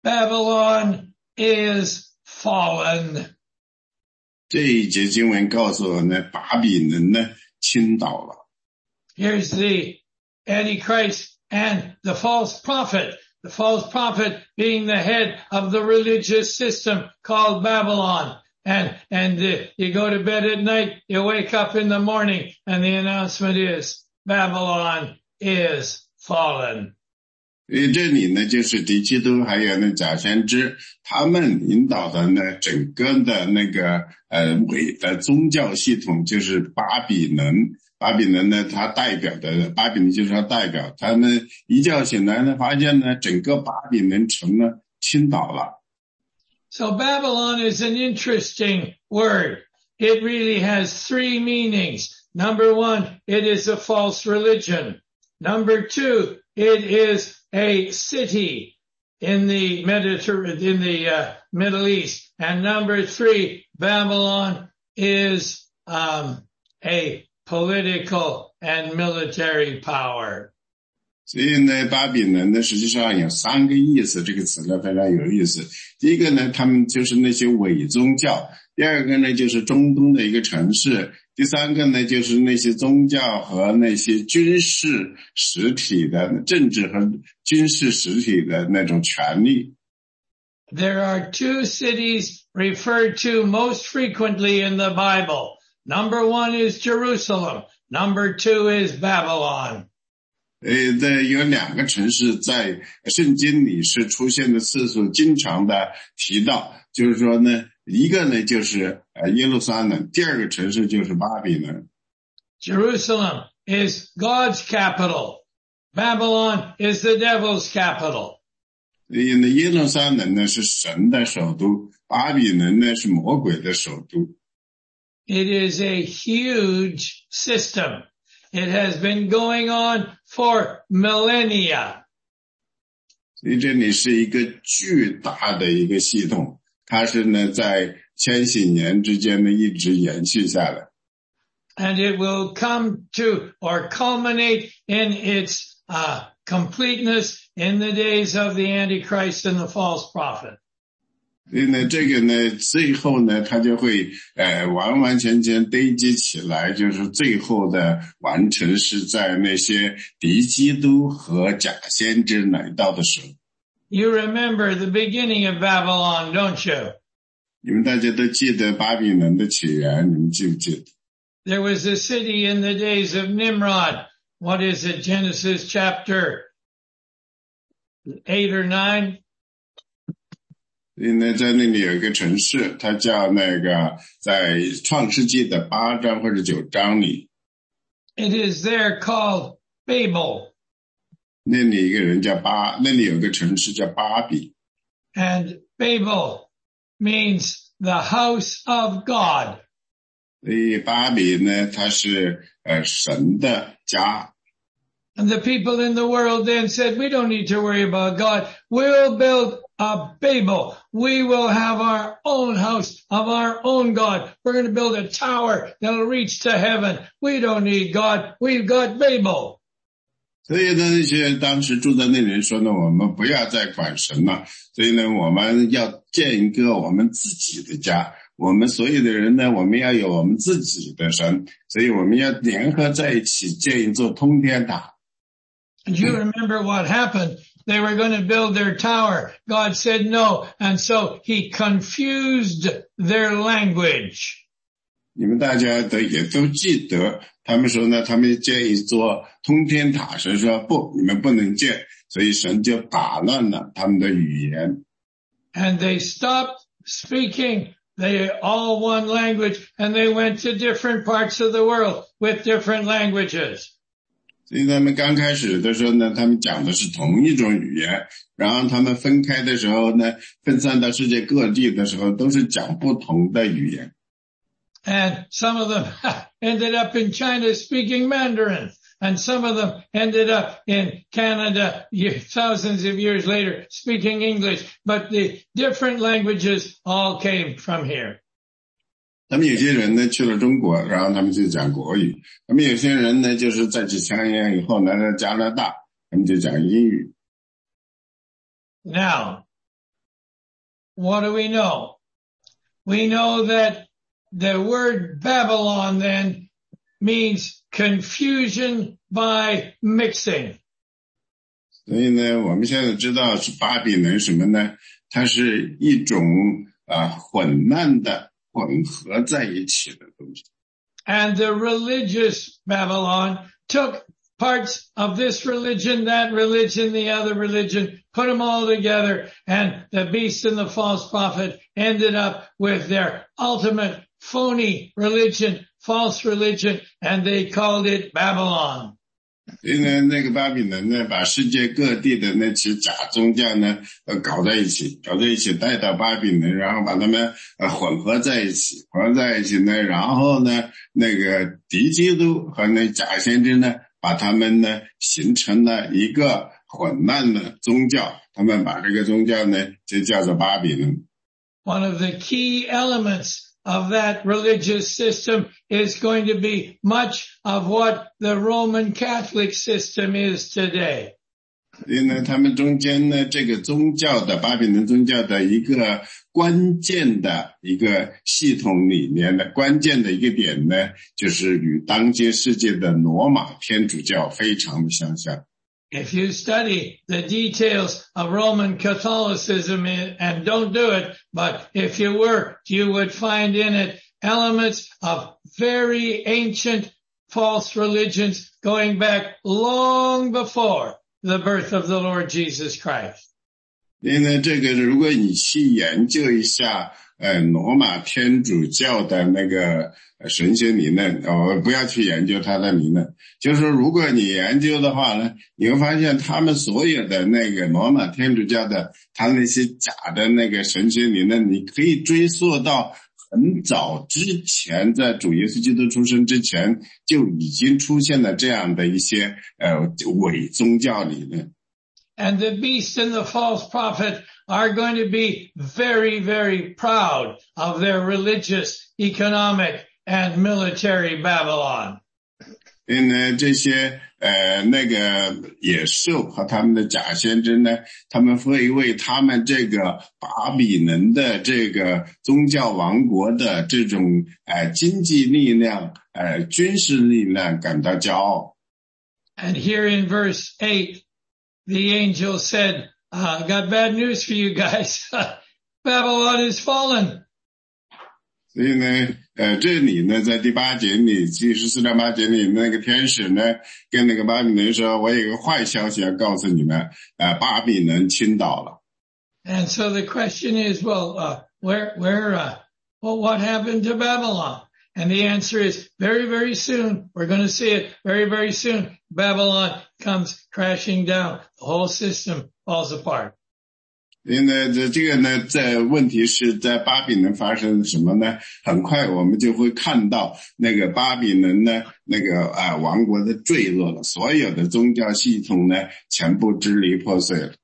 Babylon is fallen. 这一节经文告诉我呢，巴比伦呢倾倒了。 Here's the Antichrist and the false prophet. The false prophet being the head of the religious system called Babylon. And, and uh, you go to bed at night, you wake up in the morning, and the announcement is, Babylon is fallen. 所以这里呢，就是敌基督还有那假先知，他们引导的呢，整个的那个呃伪的宗教系统，就是巴比伦。巴比伦呢，它代表的巴比伦就是它代表，他们一觉醒来呢，发现呢，整个巴比伦城呢倾倒了。 So Babylon is an interesting word. It really has three meanings. Number one, it is a false religion. Number two, it is a city in the Mediterranean, in the uh, Middle East. And number three, Babylon is um, a political and military power. 所以呢，巴比伦呢，实际上有三个意思，这个词呢非常有意思。第一个呢，他们就是那些伪宗教；第二个呢，就是中东的一个城市；第三个呢，就是那些宗教和那些军事实体的政治和军事实体的那种权利。 There are two cities referred to most frequently in the Bible. Number one is Jerusalem. Number two is Babylon. 呃，的有两个城市在圣经里是出现的次数经常的提到，就是说呢，一个呢就是呃耶路撒冷，第二个城市就是巴比伦。 Jerusalem is God's capital. Babylon is the devil's capital. 所以呢，耶路撒冷呢是神的首都，巴比伦呢是魔鬼的首都。 It is a huge system. It has been going on for millennia. 所以这里是一个巨大的一个系统，它是呢在千禧年之间呢一直延续下来。 And it will come to or culminate in its uh, completeness in the days of the Antichrist and the false prophet. 所以呢，这个呢，最后呢，它就会呃完完全全堆积起来，就是最后的完成是在那些敌基督和假先知来到的时候。 You remember the beginning of Babylon, don't you? 你们大家都记得巴比伦的起源，你们记不记得？ There was a city in the days of Nimrod. What is it? Genesis chapter eight or nine? 所以呢，在那里有一个城市，它叫那个在创世纪的八章或者九章里。 It is there called Babel. 那里一个人叫巴，那里有个城市叫巴比。 And Babel means the house of God. 所以巴比呢，它是呃神的家。 And the people in the world then said, we don't need to worry about God. We'll build a Babel. We will have our own house of our own God. We're going to build a tower that'll reach to heaven. We don't need God. We've got Babel. 所以呢，那些当时住在那里人说呢，我们不要再管神了。所以呢，我们要建一个我们自己的家。我们所有的人呢，我们要有我们自己的神。所以我们要联合在一起建一座通天塔。 And you remember what happened? They were going to build their tower. God said no. And so he confused their language. 你们大家都也都记得，他们说呢，他们建一座通天塔，神说不，你们不能建，所以神就打乱了他们的语言。 And they stopped speaking. They all one language and they went to different parts of the world with different languages. 所以他们刚开始的时候呢，他们讲的是同一种语言，然后他们分开的时候呢，分散到世界各地的时候，都是讲不同的语言。 And some of them ended up in China speaking Mandarin, and some of them ended up in Canada thousands of years later speaking English, but the different languages all came from here. 他们有些人呢去了中国，然后他们就讲国语。他们有些人呢就是在几千年以后来到加拿大，他们就讲英语。 Now, what do we know? We know that the word Babylon then means confusion by mixing. 所以呢，我们现在知道是巴比伦什么呢？它是一种啊混乱的。混合在一起的东西。 And the religious Babylon took parts of this religion, that religion, the other religion, put them all together, and the beast and the false prophet ended up with their ultimate phony religion, false religion, and they called it Babylon. 所以呢，那个巴比伦呢，把世界各地的那些假宗教呢，呃，搞在一起，搞在一起带到巴比伦，然后把他们呃混合在一起，混合在一起呢，然后呢，那个敌基督和那假先知呢，把他们呢形成了一个混乱的宗教，他们把这个宗教呢就叫做巴比伦。 One of the key elements of that religious system is going to be much of what the Roman Catholic system is today. 所以呢，他们中间呢，这个宗教的巴比伦宗教的一个关键的一个系统里面的关键的一个点呢，就是与当今世界的罗马天主教非常的相像。 If you study the details of Roman Catholicism, and don't do it, but if you were, you would find in it elements of very ancient false religions going back long before the birth of the Lord Jesus Christ. 因为这个如果你去研究一下呃罗马天主教的那个神学理论，哦，不要去研究它的理论，就是说如果你研究的话呢，你会发现他们所有的那个罗马天主教的他那些假的那个神学理论，你可以追溯到很早之前，在主耶稣基督出生之前就已经出现了这样的一些呃伪宗教理论。 And the beast and the false prophet are going to be very, very proud of their religious, economic, and military Babylon. 因为这些呃那个野兽和他们的假先知呢，他们会为他们这个巴比伦的这个宗教王国的这种呃经济力量、呃军事力量感到骄傲。 And here in verse eight, the angel said, uh, got bad news for you guys. Babylon is fallen. 所以呢，呃，这里呢，在第八节里，第十四章八节里，那个天使呢，跟那个巴比伦说：“我有一个坏消息要告诉你们，呃，巴比伦倾倒了。” And so the question is, well, uh, where, where, uh, well, what happened to Babylon? And the answer is very, very soon. We're going to see it very, very soon. Babylon comes crashing down. The whole system falls apart. 因为这这个呢，在问题是在巴比伦发生什么呢？很快我们就会看到那个巴比伦呢，那个啊王国的坠落了，所有的宗教系统呢，全部支离破碎了。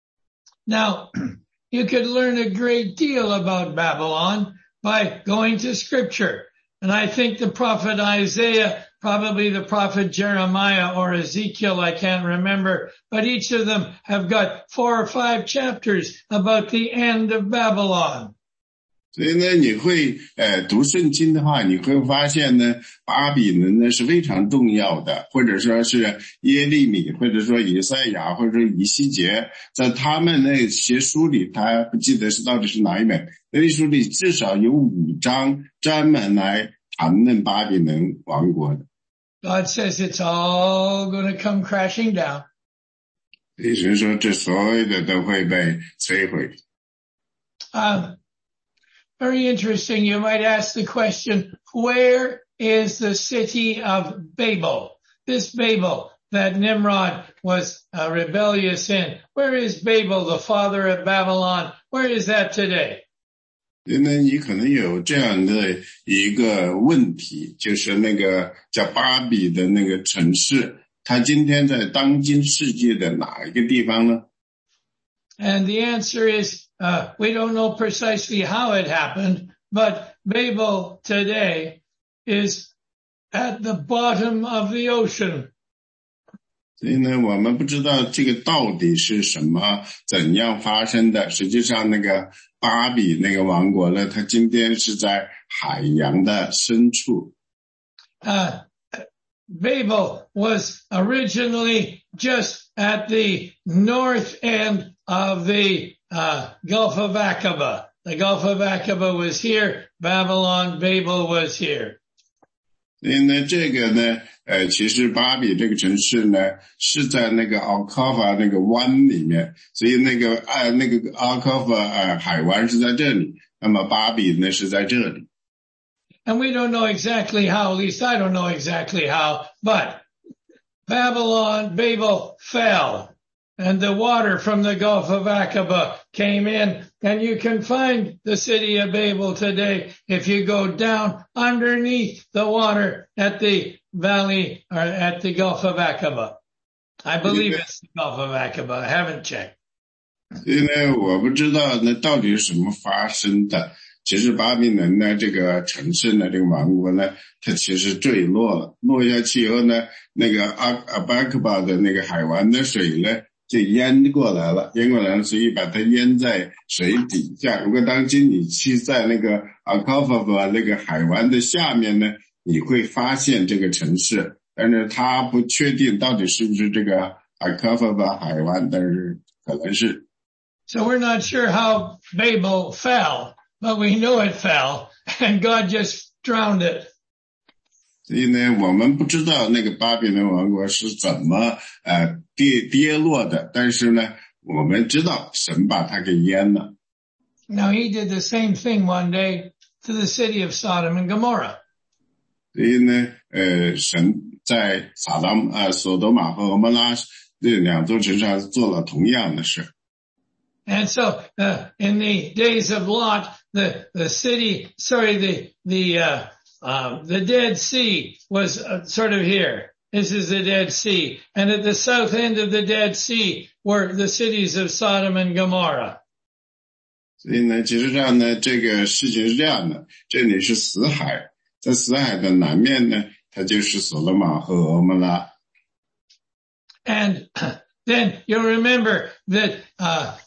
Now, you could learn a great deal about Babylon by going to Scripture. And I think the prophet Isaiah, probably the prophet Jeremiah or Ezekiel, I can't remember, but each of them have got four or five chapters about the end of Babylon. 所以呢，你会呃读圣经的话，你会发现呢，巴比伦呢是非常重要的，或者说是耶利米，或者说以赛亚，或者说以西结，在他们那些书里，他不记得是到底是哪一本，那些书里至少有五章专门来谈论巴比伦王国的。 God says it's all going to come crashing down. 神说，这所有的都会被摧毁。 Um, Very interesting. You might ask the question, where is the city of Babel? This Babel that Nimrod was uh, rebellious in. Where is Babel, the father of Babylon? Where is that today? 因为你可能有这样的一个问题，就是那个叫巴比的那个城市，它今天在当今世界的哪一个地方呢？ And the answer is, uh, we don't know precisely how it happened, but Babel today is at the bottom of the ocean. 所以呢，我们不知道这个到底是什么，怎样发生的。实际上，那个巴比那个王国呢，它今天是在海洋的深处。 Uh, Babel was originally just at the north end of the uh, Gulf of Aqaba. The Gulf of Aqaba was here. Babylon, Babel was here. 所以呢，这个呢，呃，其实巴比这个城市呢，是在那个奥卡法那个湾里面，所以那个呃那个奥卡法呃海湾是在这里，那么巴比呢是在这里。 And we don't know exactly how, at least I don't know exactly how, but Babylon, Babel fell. And the water from the Gulf of Aqaba came in, and you can find the city of Babel today if you go down underneath the water at the valley or at the Gulf of Aqaba. I believe it's the Gulf of Aqaba. I haven't checked. 因为我不知道那到底是什么发生的。其实巴比伦呢，这个城市呢，这个王国呢，它其实坠落了。落下去以后呢，那个阿阿巴克巴的那个海湾的水呢，就淹过来了，淹过来了，所以把它淹在水底下。如果当今你去在那个阿卡法巴那个海湾的下面呢，你会发现这个城市，但是它不确定到底是不是这个阿卡法巴海湾，但是可能是。 So we're not sure how Babel fell, but we know it fell, and God just drowned it. 所以呢，我们不知道那个巴比伦王国是怎么呃跌跌落的，但是呢， 我们知道神把他给淹了。 Now he did the same thing one day to the city of Sodom and Gomorrah. 所以呢，呃，神在撒旦呃索多玛和俄摩拉这两座城上做了同样的事。 And so, uh, in the days of Lot, the, the city, sorry, the, the, uh, uh, the Dead Sea was uh, sort of here. This is the Dead Sea. And at the south end of the Dead Sea were the cities of Sodom and Gomorrah. 所以呢，其实上呢，这个事情是这样的，这里是死海，在死海的南面呢，它就是所罗玛和俄摩拉。 And then you'll remember that, uh,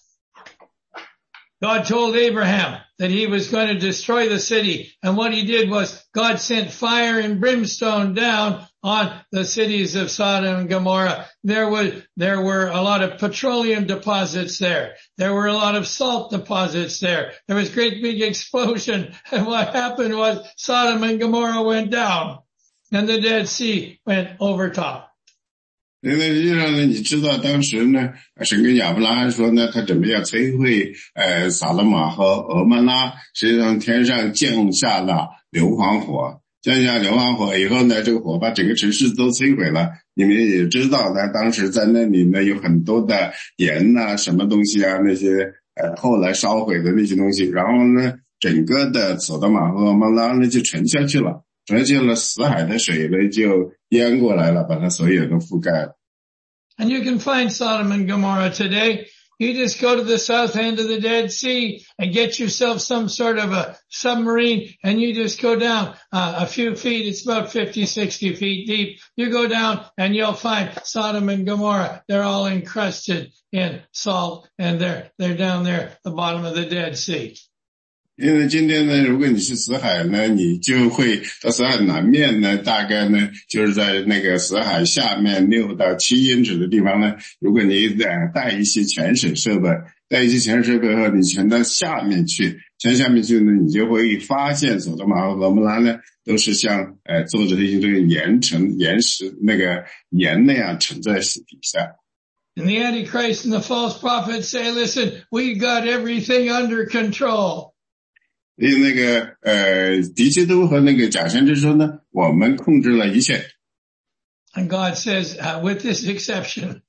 God told Abraham that he was going to destroy the city. And what he did was God sent fire and brimstone down on the cities of Sodom and Gomorrah. There was, there were a lot of petroleum deposits there. There were a lot of salt deposits there. There was a great big explosion. And what happened was Sodom and Gomorrah went down and the Dead Sea went over top. 因为实际上呢，你知道当时呢，神跟亚伯拉罕说呢，他准备要摧毁呃撒勒玛和俄摩拉，实际上天上降下了硫磺火，降下硫磺火以后呢，这个火把整个城市都摧毁了。你们也知道呢，当时在那里呢有很多的盐呐、啊、什么东西啊，那些呃后来烧毁的那些东西，然后呢，整个的索多玛和俄摩拉呢就沉下去了。沉下去了，死海的水呢就淹过来了，把它所有都覆盖了。 And you can find Sodom and Gomorrah today. You just go to the south end of the Dead Sea and get yourself some sort of a submarine and you just go down uh, a few feet. It's about fifty, sixty feet deep. You go down and you'll find Sodom and Gomorrah. They're all encrusted in salt and they're, they're down there at the bottom of the Dead Sea. 因为今天呢，如果你去死海呢，你就会到死海南面呢，大概呢就是在那个死海下面六到七英尺的地方呢，如果你呃带一些潜水设备，带一些潜水设备后，你潜到下面去，潜下面去呢，你就会发现索多玛和俄摩拉呢都是像呃做着一堆盐沉岩石那个盐那样沉在底下。 And the Antichrist and the false prophets say, listen, we got everything under control. 因为那个呃，敌基督和那个假先知说呢，我们控制了一切。 And God says, uh, with this exception,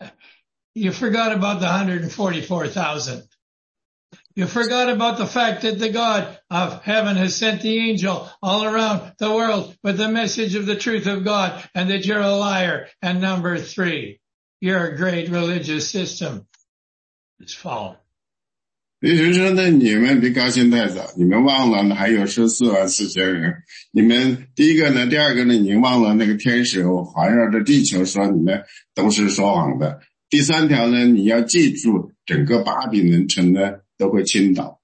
you forgot about the one hundred forty-four thousand. You forgot about the fact that the God of heaven has sent the angel all around the world with the message of the truth of God, and that you're a liar. And number three, your great religious system is fallen. 也就是说呢，你们别高兴太早，你们忘了呢还有十四万四千人。你们第一个呢，第二个呢，你忘了那个天使环绕着地球说你们都是说谎的。第三条呢，你要记住，整个巴比伦城呢都会倾倒。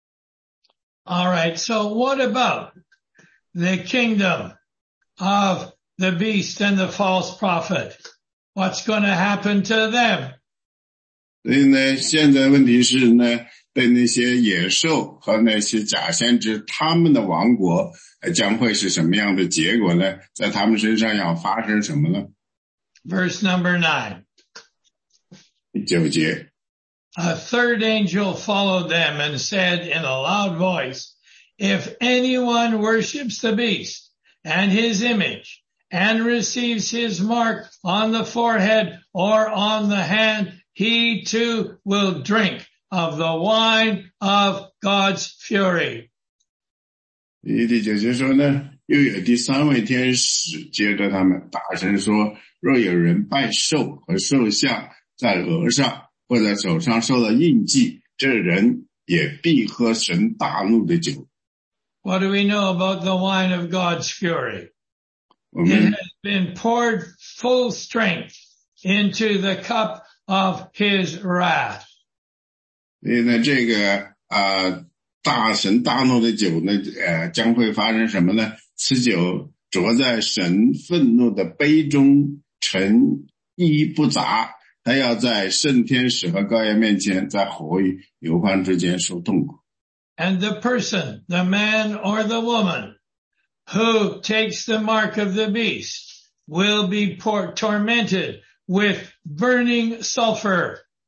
All right, so what about the kingdom of the beast and the false prophet? What's going to happen to them? 所以呢，现在问题是呢，对那些野兽和那些假先知，他们的王国将会是什么样的结果呢？在他们身上要发生什么呢？ Verse number nine. 第九节。 A third angel followed them and said in a loud voice, if anyone worships the beast and his image and receives his mark on the forehead or on the hand, he too will drink of the wine of God's fury. 第九节说呢，又有第三位天使接着他们大声说，若有人拜兽和兽像在额上或在手上受了印记，这人也必喝神大怒的酒。 What do we know about the wine of God's fury? It has been poured full strength into the cup of his wrath. 所以呢，这个啊大神大怒的酒呢，呃，将会发生什么呢？此酒浊在神愤怒的杯中，沉一不杂。他要在圣天使和羔羊面前，在火与硫磺之间受痛苦。 And the person, the man or the woman, who takes the mark of the beast will be por- tormented with burning sulfur.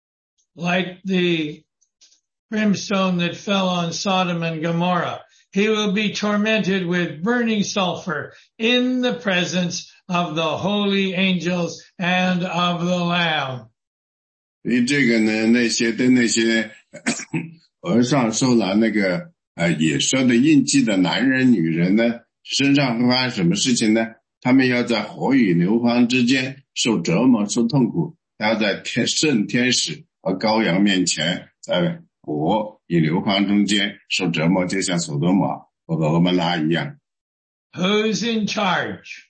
like the brimstone that fell on Sodom and Gomorrah. He will be tormented with burning sulfur in the presence of the holy angels and of the Lamb. 所以这个呢，那些对那些额上受了那个呃野兽的印记的男人、女人呢，身上会发生什么事情呢？他们要在火与硫磺之间受折磨、受痛苦，要在天圣天使和羔羊面前，在火与硫磺中间受折磨，就像所多玛和俄摩拉一样。 Who's in charge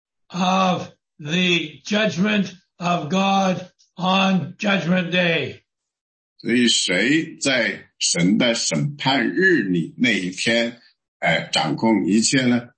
of the judgment of God on Judgment Day? 所以谁在神的审判日里那一天，哎，掌控一切呢？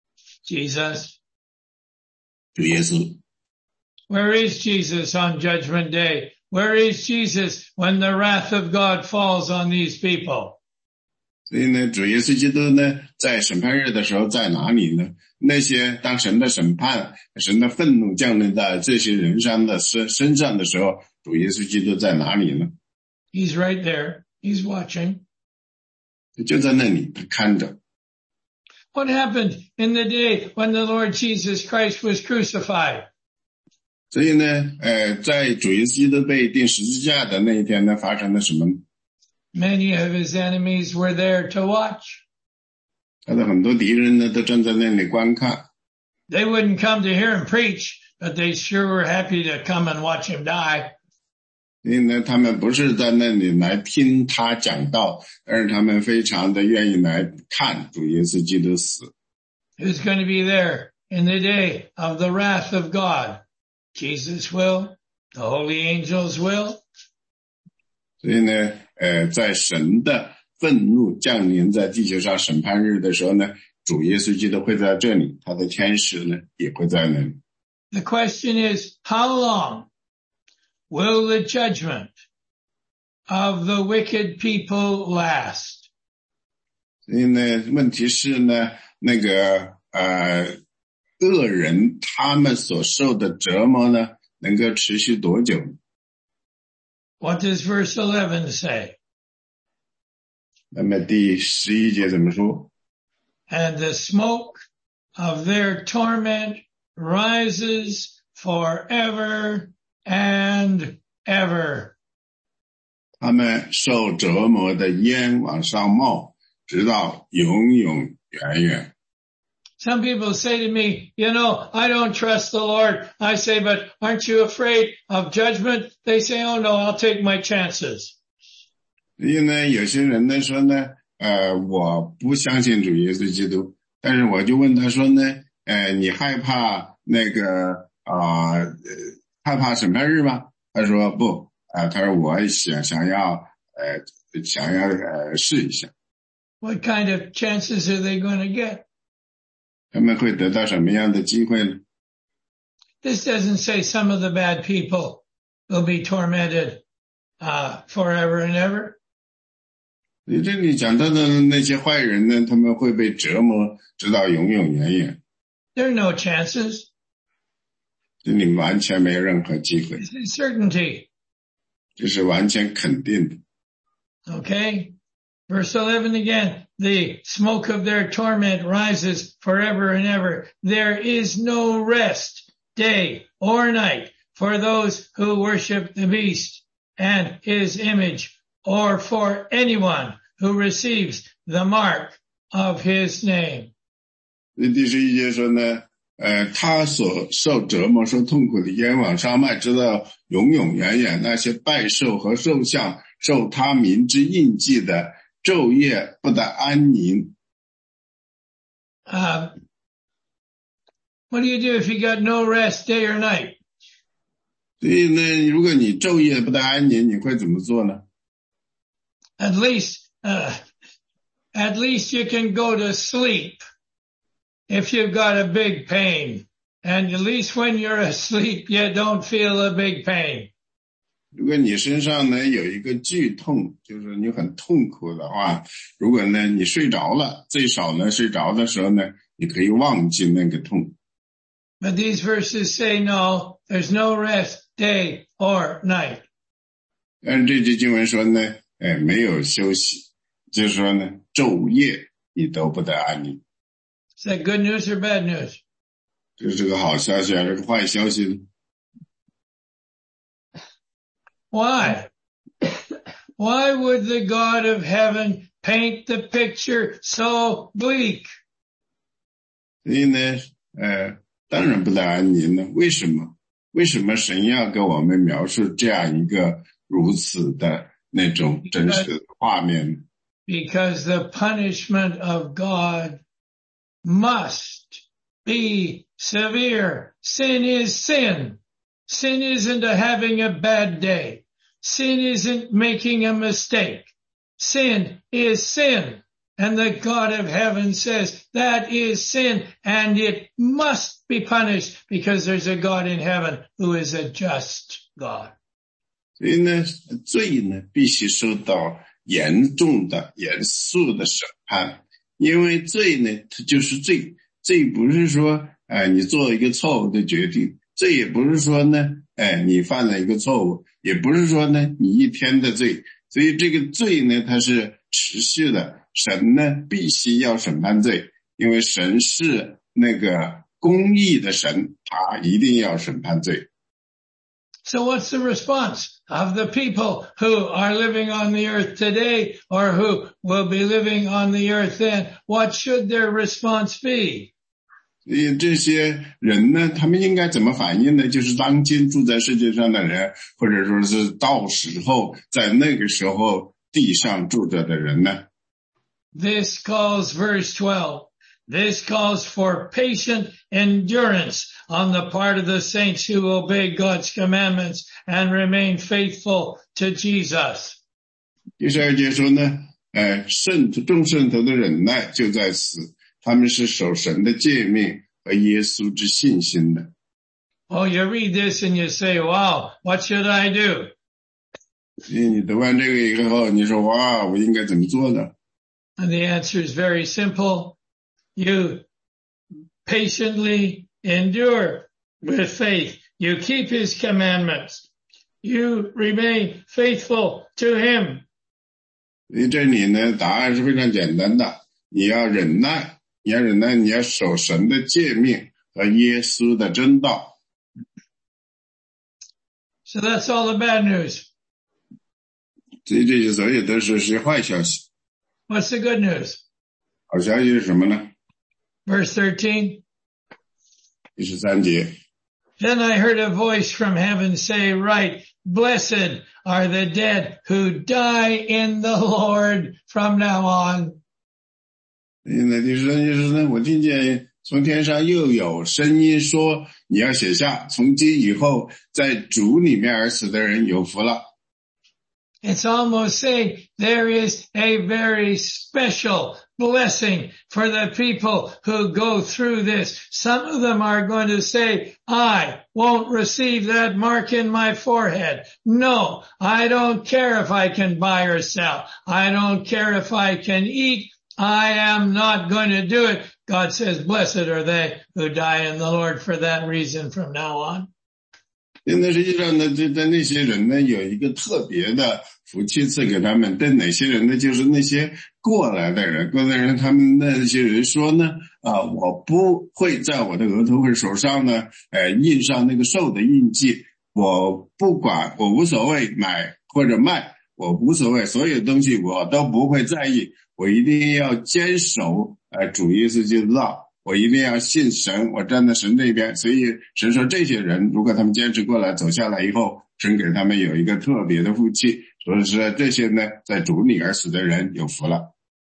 Jesus. 主耶稣。 Where is Jesus on Judgment Day? Where is Jesus when the wrath of God falls on these people? 所以呢，主耶稣基督呢，在审判日的时候在哪里呢？那些当神的审判、神的愤怒降临在这些人上的身身上的时候，主耶稣基督在哪里呢？ He's right there. He's watching. 就在那里，他看着。 What happened in the day when the Lord Jesus Christ was crucified? 所以呢，呃，在主耶稣基督被钉十字架的那一天呢，发生了什么？ Many of his enemies were there to watch. 他的很多敌人呢，都站在那里观看。 They wouldn't come to hear him preach, but they sure were happy to come and watch him die. 所以呢，他们不是在那里来听他讲道，而是他们非常的愿意来看主耶稣基督死。 Who's going to be there in the day of the wrath of God? Jesus will. The holy angels will. 所以呢，呃，在神的愤怒降临在地球上审判日的时候呢，主耶稣基督会在这里，他的天使呢也会在那里。 The question is, how long will the judgment of the wicked people last? 所以呢，问题是呢，那个呃，恶人他们所受的折磨呢，能够持续多久？ What does verse eleven say? 那么第十一节怎么说？ And the smoke of their torment rises forever and ever. 他们受折磨的烟往上冒，直到永永远远。 Some people say to me, you know, I don't trust the Lord. I say, but aren't you afraid of judgment? They say, oh no, I'll take my chances. 因为呢，有些人呢说呢，呃，我不相信主耶稣基督，但是我就问他说呢，呃，你害怕那个啊、呃，害怕审判日吗？他说不，啊、呃，他说我想想要，呃，想要呃试一下。 What kind of chances are they going to get? 他们会得到什么样的机会呢？ This doesn't say some of the bad people will be tormented uh, forever and ever. 你这里讲到的那些坏人呢，他们会被折磨直到永永远远。 There are no chances. 这里完全没有任何机会。 This is certainty. 这是完全肯定的。 Okay. Verse eleven again. The smoke of their torment rises forever and ever. There is no rest, day or night, for those who worship the beast and his image, or for anyone who receives the mark of his name. 第十一节说呢，呃，他所受折磨、受痛苦的烟往上迈，直到永永远远。那些拜兽和兽像、受他名之印记的，昼夜不得安宁。 Uh, what do you do if you got no rest day or night? 所以呢，如果你昼夜不得安宁，你会怎么做呢？ At least, uh, at least you can go to sleep if you've got a big pain. And at least when you're asleep, you don't feel a big pain. 如果你身上呢有一个剧痛，就是你很痛苦的话，如果呢你睡着了，最少呢睡着的时候呢，你可以忘记那个痛。 But these verses say no, there's no rest day or night. 但这句经文说呢，哎，没有休息，就是说呢，昼夜你都不得安宁。 Is that good news or bad news? 这是个好消息还是个坏消息呢？ Why? Why would the God of heaven paint the picture so bleak? 所以呢，呃，当然不得安宁呢。为什么？为什么神要给我们描述这样一个如此的那种真实的画面呢？ Because the punishment of God must be severe. Sin is sin. Sin isn't having a bad day. Sin isn't making a mistake. Sin is sin. And the God of heaven says that is sin and it must be punished because there's a God in heaven who is a just God. 所以呢，罪呢必须受到严重的、严肃的审判，因为罪呢，它就是罪。罪不是说，哎，你做一个错误的决定，罪也不是说呢，哎，你犯了一个错误，也不是说呢，你一天的罪。所以这个罪呢，它是持续的。神呢，必须要审判罪，因为神是那个公义的神，他一定要审判罪。 So what's the response of the people who are living on the earth today or who will be living on the earth then? What should their response be? 所以这些人呢，他们应该怎么反应呢？就是当今住在世界上的人，或者说是到时候在那个时候地上住着的人呢？ This calls, verse twelve, this calls for patient endurance on the part of the saints who obey God's commandments and remain faithful to Jesus. 第十二节说呢，呃，圣徒众圣徒的忍耐就在此，他们是守神的诫命和耶稣之信心的。 Oh, you read this and you say, wow, what should I do? 所以你读完这个以后，你说哇，我应该怎么做呢？ And the answer is very simple. You patiently endure with faith. You keep his commandments. You remain faithful to him. 所以这里呢，答案是非常简单的。你要忍耐，你要忍耐，你要守神的诫命和耶稣的真道。 So that's all the bad news. 所以这些所有都是是坏消息。 What's the good news? 好消息是什么呢？ Verse thirteen. 第十三节。 Then I heard a voice from heaven say, Right, blessed are the dead who die in the Lord from now on. 那第十三节是呢，我听见从天上又有声音说，你要写下，从今以后，在主里面而死的人有福了。 It's almost saying there is a very special blessing for the people who go through this. Some of them are going to say, I won't receive that mark in my forehead. No, I don't care if I can buy or sell. I don't care if I can eat. I am not going to do it. God says, blessed are they who die in the Lord for that reason from now on. 现在实际上呢，这在那些人呢，有一个特别的福气赐给他们。对哪些人呢？就是那些过来的人，过来的人，他们那些人说呢，啊，我不会在我的额头和手上呢，呃，印上那个兽的印记。我不管，我无所谓买或者卖，我无所谓，所有东西我都不会在意。我一定要坚守，呃，主耶稣基督的道。我一定要信神，我站在神这边。所以神说这些人如果他们坚持过来走下来以后，神给他们有一个特别的福气，所以说这些呢在主里而死的人有福了。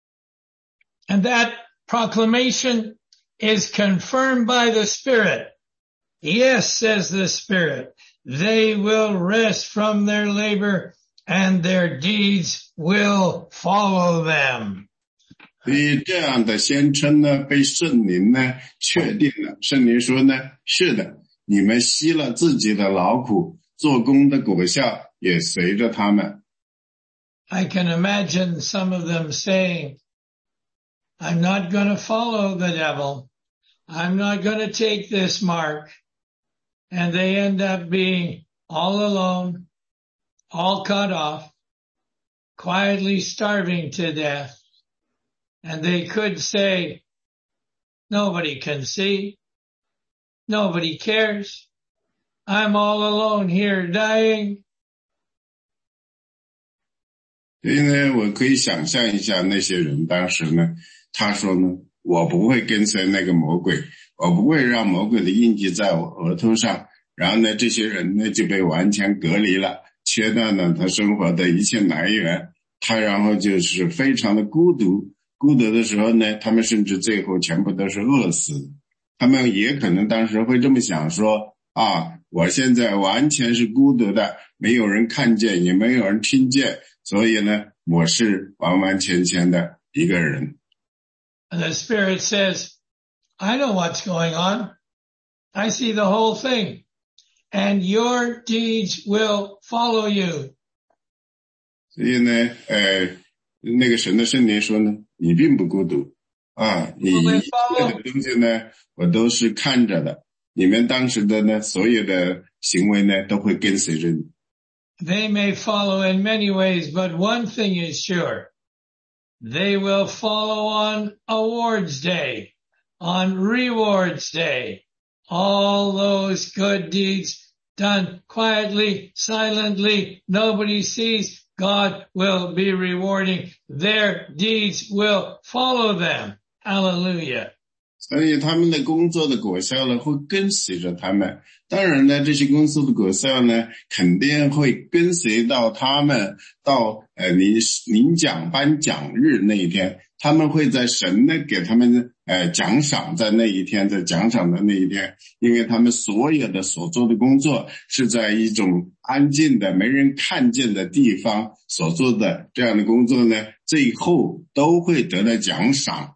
And that proclamation is confirmed by the Spirit. Yes, says the Spirit, they will rest from their labor and their deeds will follow them. 所以这样的宣称呢，被圣灵呢确定了。圣灵说呢，是的，你们息了自己的劳苦，做工的果效也随着他们。 I can imagine some of them saying, I'm not going to follow the devil. I'm not going to take this mark. And they end up being all alone, all cut off, quietly starving to death. And they could say, nobody can see. Nobody cares. I'm all alone here dying. 所以呢，我可以想象一下那些人当时呢，他说呢，我不会跟随那个魔鬼，我不会让魔鬼的印记在我额头上，然后呢，这些人呢就被完全隔离了，切断了他生活的一切来源，他然后就是非常的孤独，孤独的时候呢，他们甚至最后全部都是饿死的。他们也可能当时会这么想说，啊，我现在完全是孤独的，没有人看见，也没有人听见，所以呢，我是完完全全的一个人。 And the Spirit says, I know what's going on. I see the whole thing. And your deeds will follow you. 所以呢，呃，那个神的圣灵说呢，你并不孤独啊，你一切的东西呢，我都是看着的。你们当时的呢，所有的行为呢，都会跟随着你。 They may follow in many ways, but one thing is sure. They will follow on awards day, on rewards day. All those good deeds done quietly, silently, nobody sees, God will be rewarding. Their deeds will follow them. Hallelujah. 所以他们的工作的果效呢，会跟随着他们。当然呢，这些工作的果效呢，肯定会跟随到他们到呃领领奖颁奖日那一天，他们会在神呢给他们呃奖赏，在那一天，在奖赏的那一天，因为他们所有的所做的工作是在一种安静的、没人看见的地方所做的这样的工作呢，最后都会得到奖赏。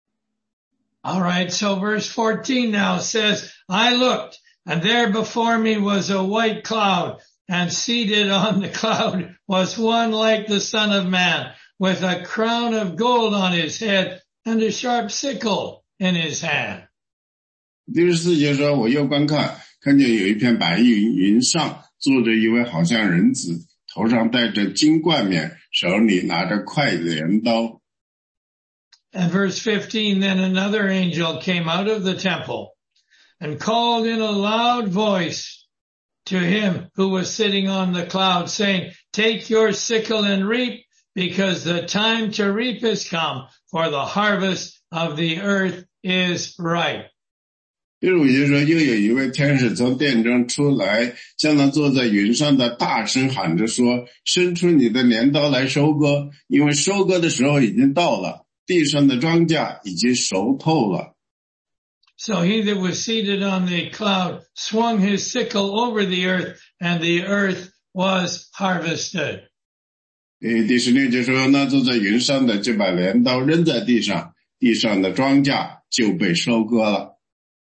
All right, so verse fourteen now says, I looked, and there before me was a white cloud, and seated on the cloud was one like the Son of Man, with a crown of gold on his head and a sharp sickle in his hand. 第十四节说，我又观看，看见有一片白云，云上坐着一位好像人子，头上戴着金冠冕，手里拿着快镰刀。 And verse fifteen, then another angel came out of the temple and called in a loud voice to him who was sitting on the cloud, saying, take your sickle and reap, because the time to reap is come, for the harvest of the earth is ripe. 第五节说，又有一位天使从殿中出来，向那坐在云上的大声喊着说，伸出你的镰刀来收割，因为收割的时候已经到了，地上的庄稼已经熟透了。 So he that was seated on the cloud swung his sickle over the earth, and the earth was harvested. 第十六节说，那坐在云上的就把镰刀扔在地上，地上的庄稼就被收割了。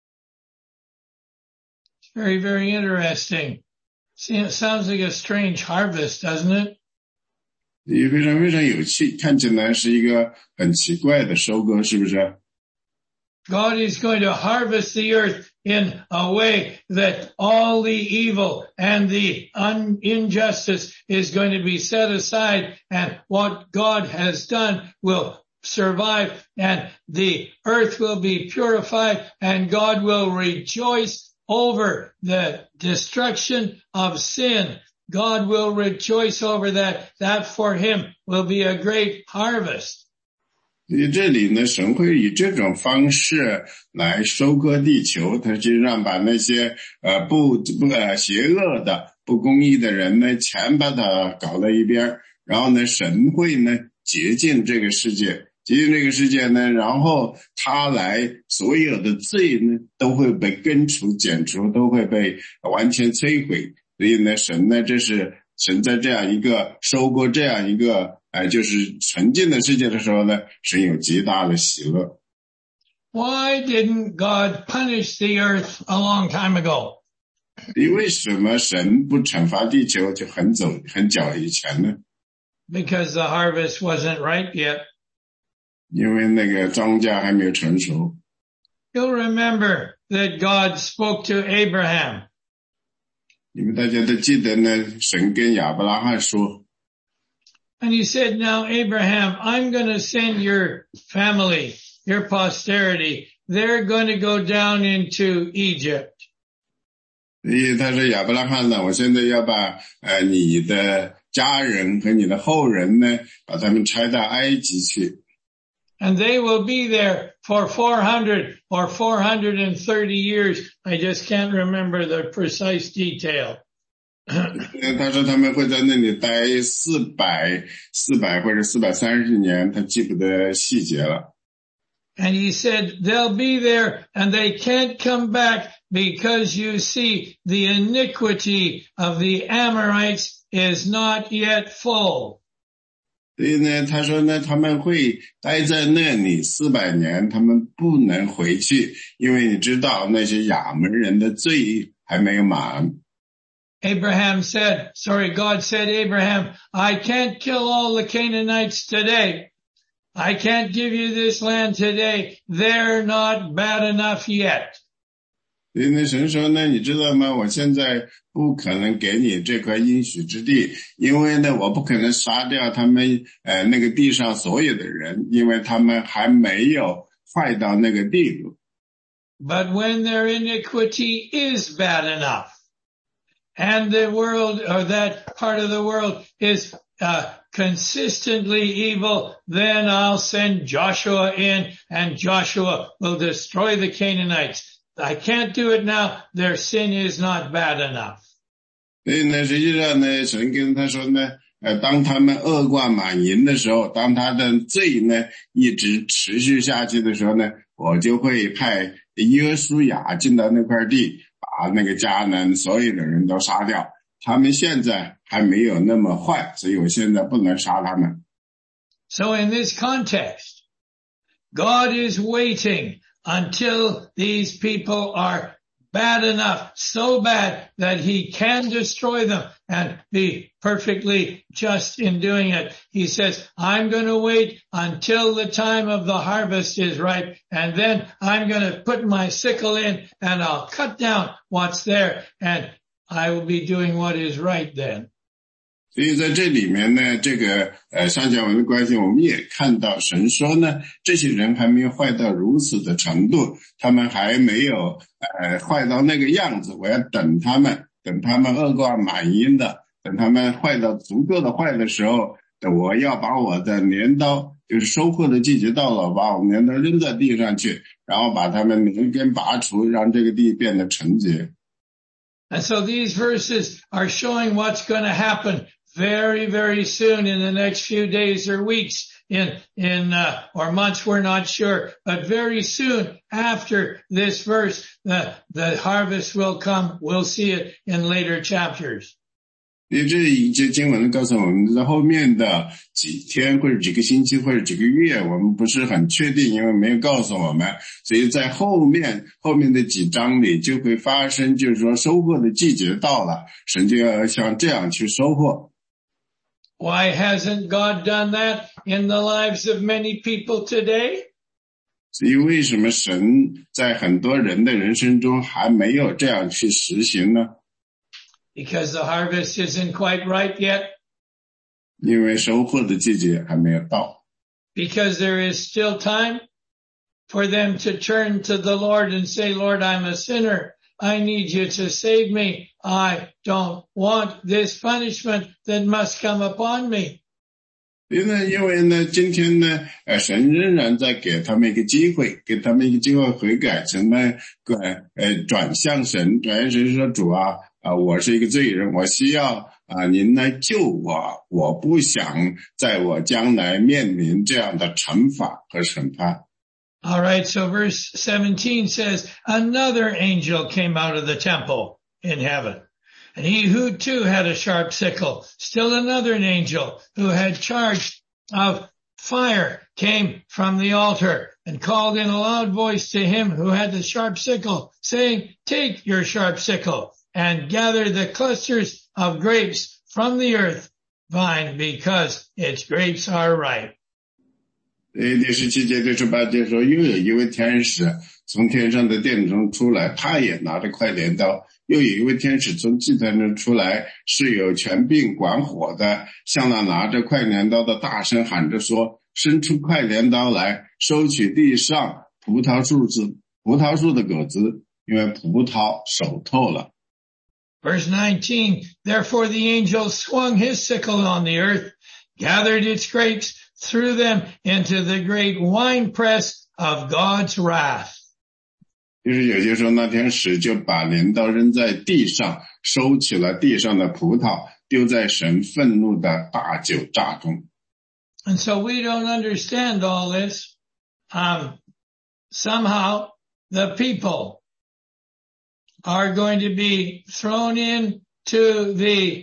Very, very interesting. See, it sounds like a strange harvest, doesn't it? 也非常非常有趣，看起来是一个很奇怪的收割，是不是？ God is going to harvest the earth in a way that all the evil and the un- injustice is going to be set aside, and what God has done will survive, and the earth will be purified, and God will rejoice over the destruction of sin. God will rejoice over that. That for him will be a great harvest. 所以这里呢，神会以这种方式来收割地球，他实际上把那些呃不不呃邪恶的、不公义的人呢，全把它搞到一边，然后呢，神会呢洁净这个世界，洁净这个世界呢，然后他来所有的罪呢都会被根除、剪除，都会被完全摧毁。所以呢，神呢，这是神在这样一个收割这样一个。哎，就是纯净的世界的时候呢，神有极大的喜乐。 Why didn't God punish the earth a long time ago? 为什么神不惩罚地球就很早很早以前呢？ Because the harvest wasn't ripe yet. 因为那个庄稼还没有成熟。 You'll remember that God spoke to Abraham 你们大家都记得呢，神跟亚伯拉罕说 And he said, now Abraham, I'm going to send your family, your posterity. They're going to go down into Egypt. 所以他说亚伯拉罕呢，我现在要把呃你的家人和你的后人呢，把他们差到埃及去。 And they will be there for four hundred or four hundred thirty years. I just can't remember the precise detail. 他说他们会在那里待四百、四百或者四百三十年，他记不得细节了。 And he said they'll be there and they can't come back because you see the iniquity of the Amorites is not yet full. 所以呢，他说呢，他们会待在那里四百年，他们不能回去，因为你知道那些亚门人的罪还没有满。 Abraham said, sorry, God said, Abraham, I can't kill all the Canaanites today. I can't give you this land today. They're not bad enough yet. 所以呢，神说呢，你知道吗？我现在不可能给你这块应许之地，因为呢，我不可能杀掉他们呃那个地上所有的人，因为他们还没有坏到那个地步。 But when their iniquity is bad enough, and the world or that part of the world is uh, consistently evil, then I'll send Joshua in, and Joshua will destroy the Canaanites. I can't do it now. Their sin is not bad enough. 所以呢，实际上呢，神跟他说呢，呃，当他们恶贯满盈的时候，当他的罪呢一直持续下去的时候呢，我就会派约书亚进到那块地，把那个迦南所有的人都杀掉。他们现在还没有那么坏，所以我现在不能杀他们。 So in this context, God is waiting until these people are bad enough, so bad that he can destroy them and be perfectly just in doing it. He says, I'm going to wait until the time of the harvest is ripe, and then I'm going to put my sickle in and I'll cut down what's there, and I will be doing what is right then. 所以在这里面呢，这个呃上下文的关系，我们也看到神说呢，这些人还没有坏到如此的程度，他们还没有呃坏到那个样子，我要等他们，等他们恶贯满盈的，等他们坏到足够的坏的时候，我要把我的镰刀，就是收获的季节到了，把我镰刀扔在地上去，然后把他们连根拔除，让这个地变得纯洁。 And so these verses are showing what's going to happen very, very soon in the next few days or weeks in, in, uh, or months, we're not sure, but very soon after this verse, the, the harvest will come. We'll see it in later chapters. 所以这一节经文告诉我们，在后面的几天或者几个星期或者几个月，我们不是很确定，因为没有告诉我们，所以在后面后面的几章里就会发生，就是说收获的季节到了，神就要像这样去收获。 Why hasn't God done that in the lives of many people today? 所以为什么神在很多人的人生中还没有这样去实行呢？ Because the harvest isn't quite ripe yet. 因为收获的季节还没有到。 Because there is still time for them to turn to the Lord and say, Lord, I'm a sinner. I need you to save me. I don't want this punishment that must come upon me. 因为因为呢，今天呢，呃，神仍然在给他们一个机会，给他们一个机会悔改，神呢，呃，转向神，转向神说主啊，啊、呃，我是一个罪人，我需要啊、呃，您来救我，我不想在我将来面临这样的惩罚和审判。 All right, so verse seventeen says, another angel came out of the temple in heaven, and he who too had a sharp sickle. Still another angel who had charge of fire came from the altar and called in a loud voice to him who had the sharp sickle, saying, take your sharp sickle and gather the clusters of grapes from the earth vine, because its grapes are ripe. 呃，第十七节、第十八节说，又有一位天使从天上的殿中出来，他也拿着块镰刀， 又有一位天使从祭坛中出来，是有权柄管火的，向那拿着快镰刀的大声喊着说，伸出快镰刀来，收取地上葡萄树子葡萄树的果子，因为葡萄熟透了。 Verse nineteen, therefore the angel swung his sickle on the earth, gathered its grapes, threw them into the great winepress of God's wrath. 就是有些时候那天使就把镰刀扔在地上，收起了地上的葡萄，丢在神愤怒的大酒榨中。 And so we don't understand all this. Um, somehow the people are going to be thrown into the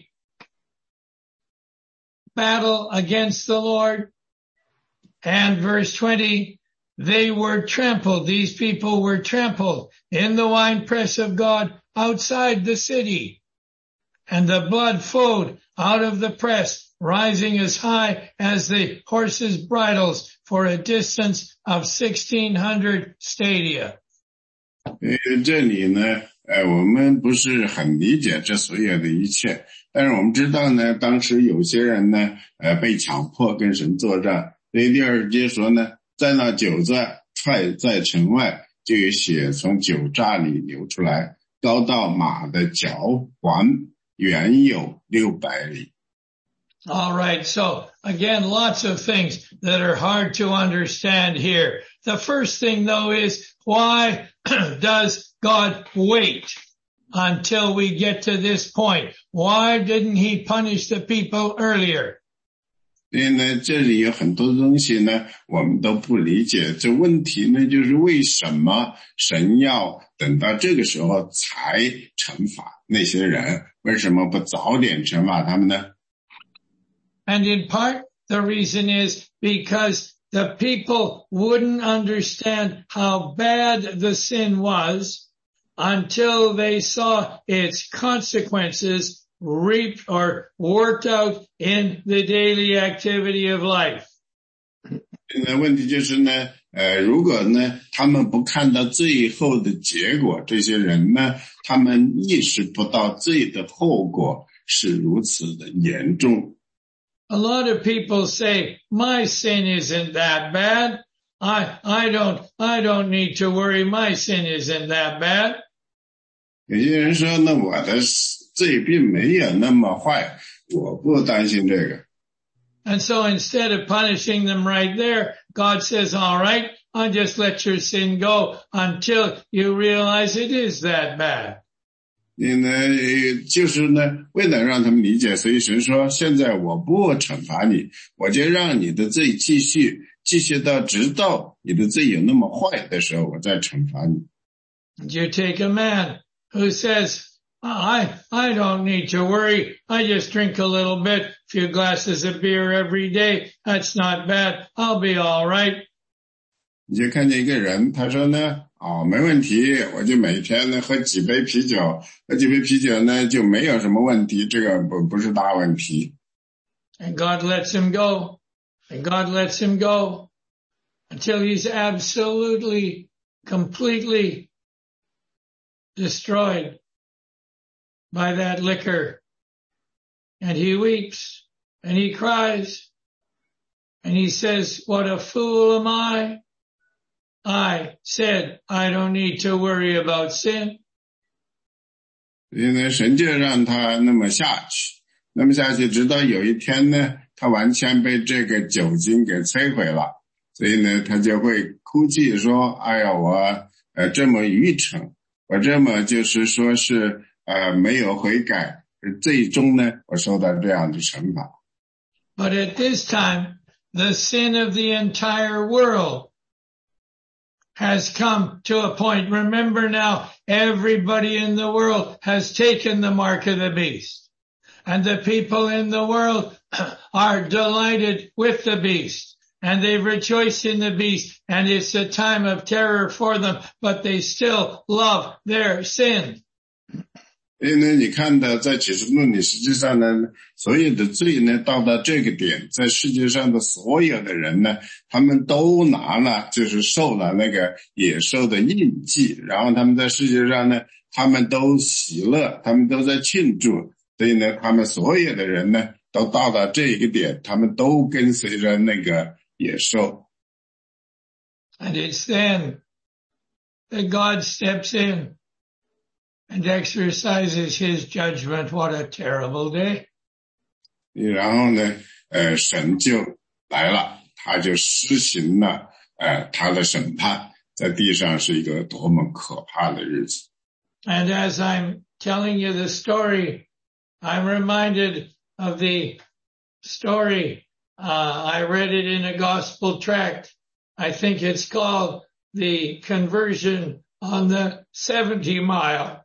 battle against the Lord. And verse twenty, they were trampled. These people were trampled in the winepress of God outside the city. And the blood flowed out of the press, rising as high as the horses' bridles for a distance of sixteen hundred stadia. 呃，这里呢，呃，我们不是很理解这所有的一切，但是我们知道呢，当时有些人呢，呃，被强迫跟神作战。所以第二十节说呢，在那酒在踹在城外，就有血从酒榨里流出来，高到马的脚环，远有六百里。 All right. So again, lots of things that are hard to understand here. The first thing though is, why does God wait until we get to this point? Why didn't he punish the people earlier? 所以呢，这里有很多东西呢，我们都不理解。这问题呢，就是为什么神要等到这个时候才惩罚那些人？为什么不早点惩罚他们呢？ And in part, the reason is because the people wouldn't understand how bad the sin was until they saw its consequences reaped or worked out in the daily activity of life. 现在问题就是呢，呃，如果呢，他们不看到最后的结果，这些人呢，他们意识不到罪的后果是如此的严重。 A lot of people say, my sin isn't that bad. I, I don't, I don't need to worry. My sin isn't that bad. 有些人说呢，我的罪并没有那么坏，我不担心这个。 And so instead of punishing them right there, God says, all right, I'll just let your sin go until you realize it is that bad. 你呢，就是呢，为了让他们理解，所以神说，现在我不惩罚你，我就让你的罪继续，继续到直到你的罪有那么坏的时候，我再惩罚你。 You take a man who says, I, I don't need to worry. I just drink a little bit, a few glasses of beer every day. That's not bad. I'll be all right. 你就看见一个人，他说呢，哦，没问题，我就每天呢喝几杯啤酒，喝几杯啤酒呢就没有什么问题，这个不不是大问题。 And God lets him go, and God lets him go until he's absolutely, completely destroyed by that liquor. And he weeps, and he cries, and he says, what a fool am I? I said, I don't need to worry about sin. 因为神就让他那么下去，那么下去，直到有一天呢，他完全被这个酒精给摧毁了，所以呢，他就会哭泣说：“哎呀，我呃这么愚蠢，我这么就是说是呃没有悔改，最终呢，我受到这样的惩罚。” But at this time, the sin of the entire world has come to a point. Remember now, everybody in the world has taken the mark of the beast. And the people in the world are delighted with the beast. And they rejoice in the beast. And it's a time of terror for them, but they still love their sin. 因为你看到在启示录里，实际上呢，所有的罪呢，到达这个点，在世界上的所有的人呢，他们都拿了，就是受了那个野兽的印记，然后他们在世界上呢， 他们都喜乐，他们都在庆祝，所以呢，他们所有的人呢，都到了这一个点，他们都跟随着那个野兽。 And it's then that God steps in and exercises his judgment. What a terrible day. 然后呢，呃，神就来了，他就施行了，呃，他的审判，在地上是一个多么可怕的日子。 And as I'm telling you the story, I'm reminded of the story. Uh, I read it in a gospel tract. I think it's called The Conversion on the seventy mile.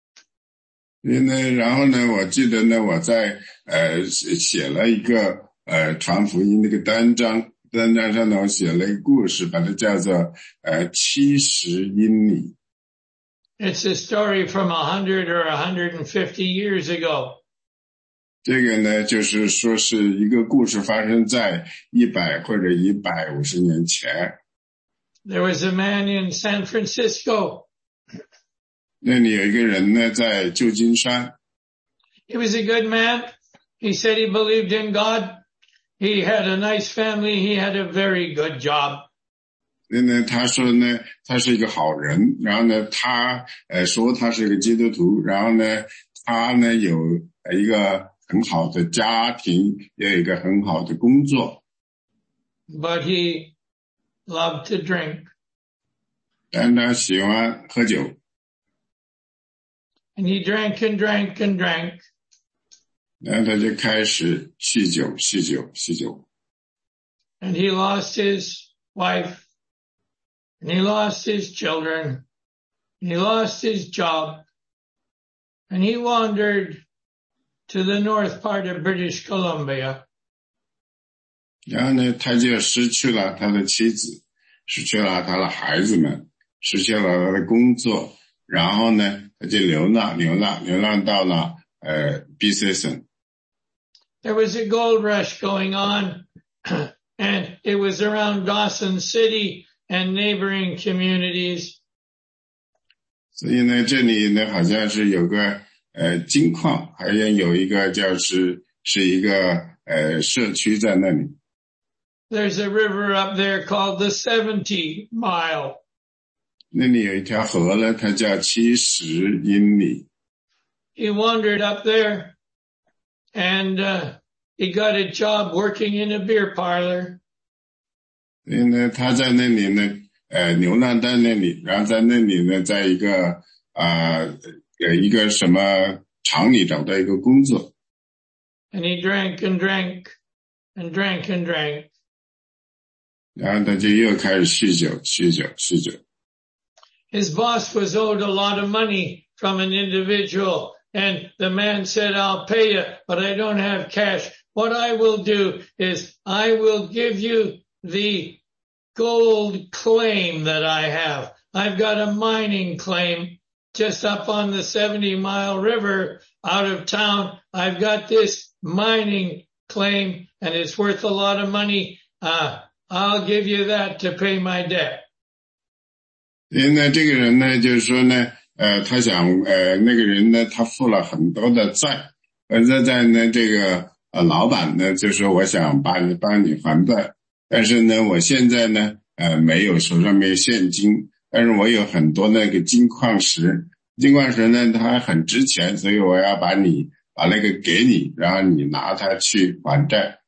然后呢，我记得呢，我在呃写了一个呃传福音那个单章，单章上呢，我写了一个故事，把它叫做呃七十英里。 It's a story from a hundred or a hundred and fifty years ago. 这个呢，就是说是一个故事发生在一百或者一百五十年前。 There was a man in San Francisco. 那里有一个人呢，在旧金山。 He was a good man. He said he believed in God. He had a nice family. He had a very good job. 那呢，他说呢，他是一个好人。然后呢，他呃说他是一个基督徒。然后呢，他呢有一个很好的家庭，也有一个很好的工作。 But he loved to drink. 但他喜欢喝酒。 And he drank and drank and drank. 然后他就开始酗酒，酗酒，酗酒。 And he lost his wife. And he lost his children. And he lost his job. And he wandered to the north part of British Columbia. 然后呢，他就失去了他的妻子，失去了他的孩子们，失去了他的工作。然后呢，他就流浪，流浪，流浪到了呃 B C 省。 There was a gold rush going on, and it was around Dawson City and neighboring communities. 所以呢，这里呢好像是有个呃金矿，好像有一个叫是是一个呃社区在那里。 There's a river up there called the seventy mile. 那里有一条河呢，它叫七十英里。 He wandered up there, and uh, he got a job working in a beer parlor. 所以呢，他在那里呢，呃，流浪在那里，然后在那里呢，在一个啊呃一个什么厂里找到一个工作。 And he drank and drank and drank and drank. 然后他就又开始酗酒，酗酒，酗酒。 His boss was owed a lot of money from an individual, and the man said, I'll pay you, but I don't have cash. What I will do is I will give you the gold claim that I have. I've got a mining claim just up on the seventy mile river out of town. I've got this mining claim, and it's worth a lot of money. Uh, I'll give you that to pay my debt. 现在这个人呢，就是说呢，呃，他想，呃，那个人呢，他付了很多的债，而在在呢，这个呃，老板呢，就说我想帮你帮你还债，但是呢，我现在呢，呃，没有手上没有现金，但是我有很多那个金矿石，金矿石呢，它很值钱，所以我要把你把那个给你，然后你拿它去还债。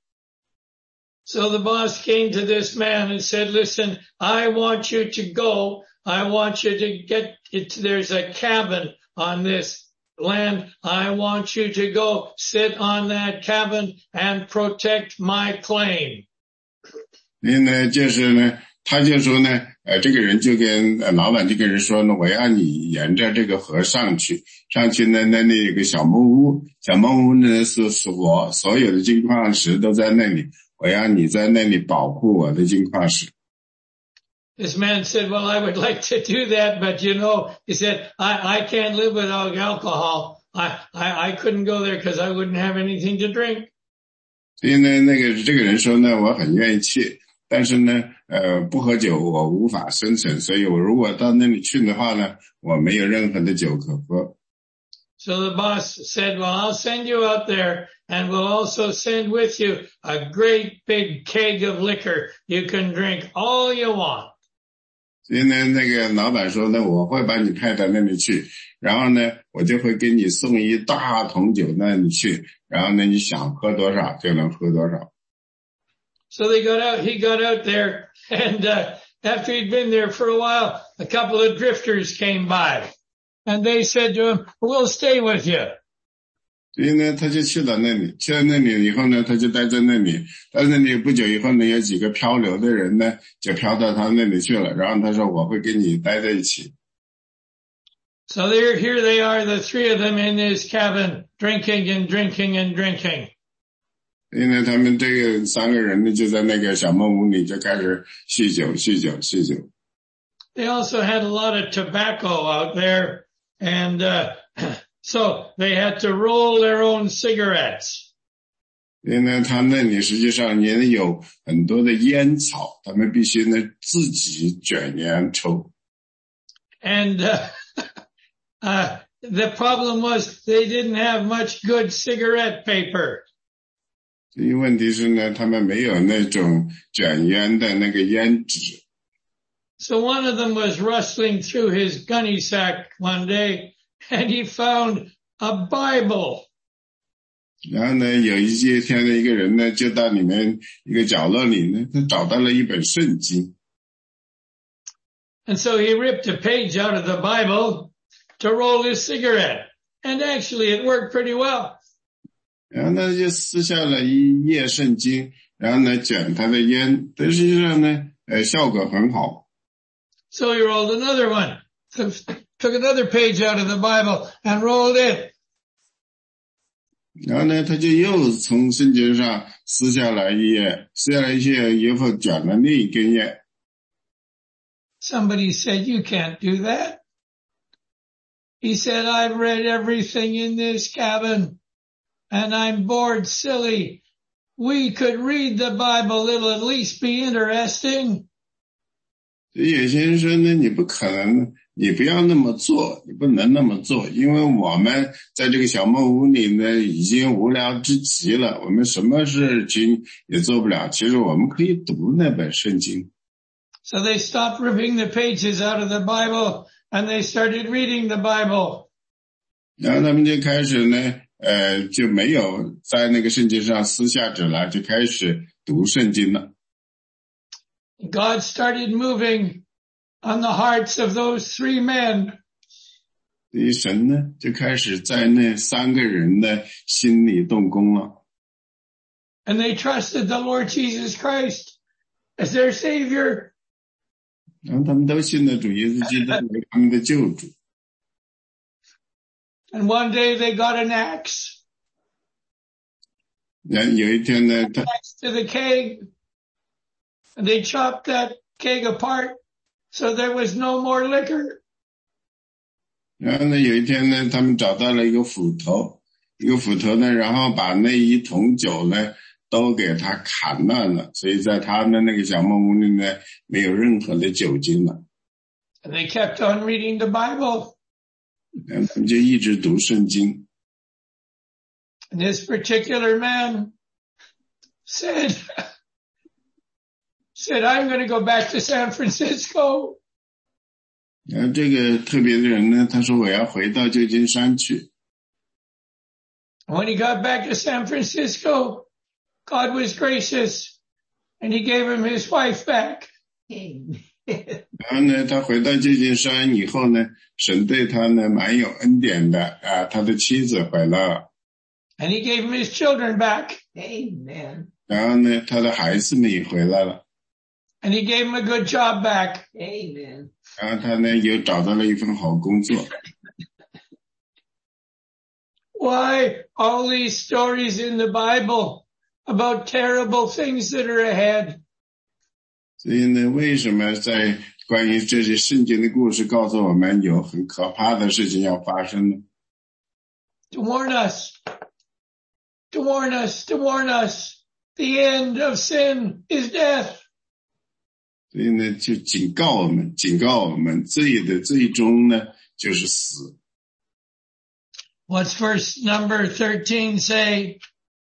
So the boss came to this man and said, listen, I want you to go. I want you to get it. There's a cabin on this land. I want you to go sit on that cabin and protect my claim. 因呢，就是呢，他就说呢，呃，这个人就跟呃老板就跟人说呢，我要你沿着这个河上去，上去呢，那里有个小木屋，小木屋呢是是我所有的金矿石都在那里，我要你在那里保护我的金矿石。 This man said, well, I would like to do that, but you know, he said, I, I can't live without alcohol. I, I, I couldn't go there because I wouldn't have anything to drink. 所以呢，那个这个人说呢，我很愿意去， 但是呢，呃，不喝酒我无法生存，所以我如果到那里去的话呢，我没有任何的酒可喝。 So the boss said, well, I'll send you out there and we'll also send with you a great big keg of liquor. You can drink all you want. 所以呢，那个老板说呢，我会把你派到那里去，然后呢，我就会给你送一大桶酒那里去，然后呢，你想喝多少就能喝多少。 So they got out, he got out there, and uh, after he'd been there for a while, a couple of drifters came by, and they said to him, we'll stay with you. 所以呢，他就去到那里，去到那里以后呢，他就待在那里，在那里不久以后呢，有几个漂流的人呢，就漂到他那里去了，然后他说我会跟你待在一起。 So there, here they are, the three of them in his cabin, drinking and drinking and drinking. 所以呢，他们这个三个人呢，就在那个小木屋里就开始酗酒、酗酒、酗酒。 They also had a lot of tobacco out there, and uh, so they had to roll their own cigarettes. 所以呢，他那里实际上也有很多的烟草，他们必须呢自己卷烟抽。 And uh, uh, the problem was they didn't have much good cigarette paper. 所以问题是呢，他们没有那种卷烟的那个烟纸。 So one of them was rustling through his gunny sack one day, and he found a Bible. 然后呢，有一些天的一个人呢，就到里面一个角落里呢，他找到了一本圣经。 And so he ripped a page out of the Bible to roll his cigarette. And actually it worked pretty well. 然后呢，就撕下了一页圣经，然后呢，卷他的烟，但实际上呢，呃，效果很好。 So he rolled another one, took, took another page out of the Bible and rolled it. 然后呢，他就又从圣经上撕下来一页，撕下来一页以后卷了另一根烟。 Somebody said, you can't do that. He said, I've read everything in this cabin and I'm bored silly. We could read the Bible. It'll at least be interesting. 有些人说呢，你不可能，你不要那么做，你不能那么做，因为我们在这个小木屋里呢，已经无聊之极了，我们什么事情也做不了。其实我们可以读那本圣经。 So they stopped ripping the pages out of the Bible and they started reading the Bible. 然后他们就开始呢，呃，就没有在那个圣经上撕下纸来，就开始读圣经了。 God started moving on the hearts of those three men. 所以神呢，就开始在那三个人的心里动工了。 And they trusted the Lord Jesus Christ as their Savior. 然后他们都信了主耶稣基督为他们的救主。 And one day they got an axe. 然后有一天呢，他 Next to the keg. And they chopped that keg apart so there was no more liquor. 然后呢，有一天呢，他们找到了一个斧头，一个斧头呢，然后把那一桶酒呢都给它砍烂了，所以在他们那个小木屋里呢，没有任何的酒精了。 And they kept on reading the Bible. 然后他们就一直读圣经。 And this particular man said, said, I'm going to go back to San Francisco. 然后这个特别的人呢，他说我要回到旧金山去。 When he got back to San Francisco, God was gracious and he gave him his wife back. 然后呢，他回到旧金山以后呢，神对他呢蛮有恩典的啊，他的妻子回来了。 And he gave him his children back. Amen. 然后呢，他的孩子们也回来了。 And he gave him a good job back. Amen. 然后他呢又找到了一份好工作。 Why all these stories in the Bible about terrible things that are ahead? 所以呢，为什么在关于这些圣经的故事告诉我们有很可怕的事情要发生呢？ To warn us, to warn us, to warn us, the end of sin is death. 所以呢，就警告我们，警告我们，罪的最终呢，就是死。 What's verse number thirteen say?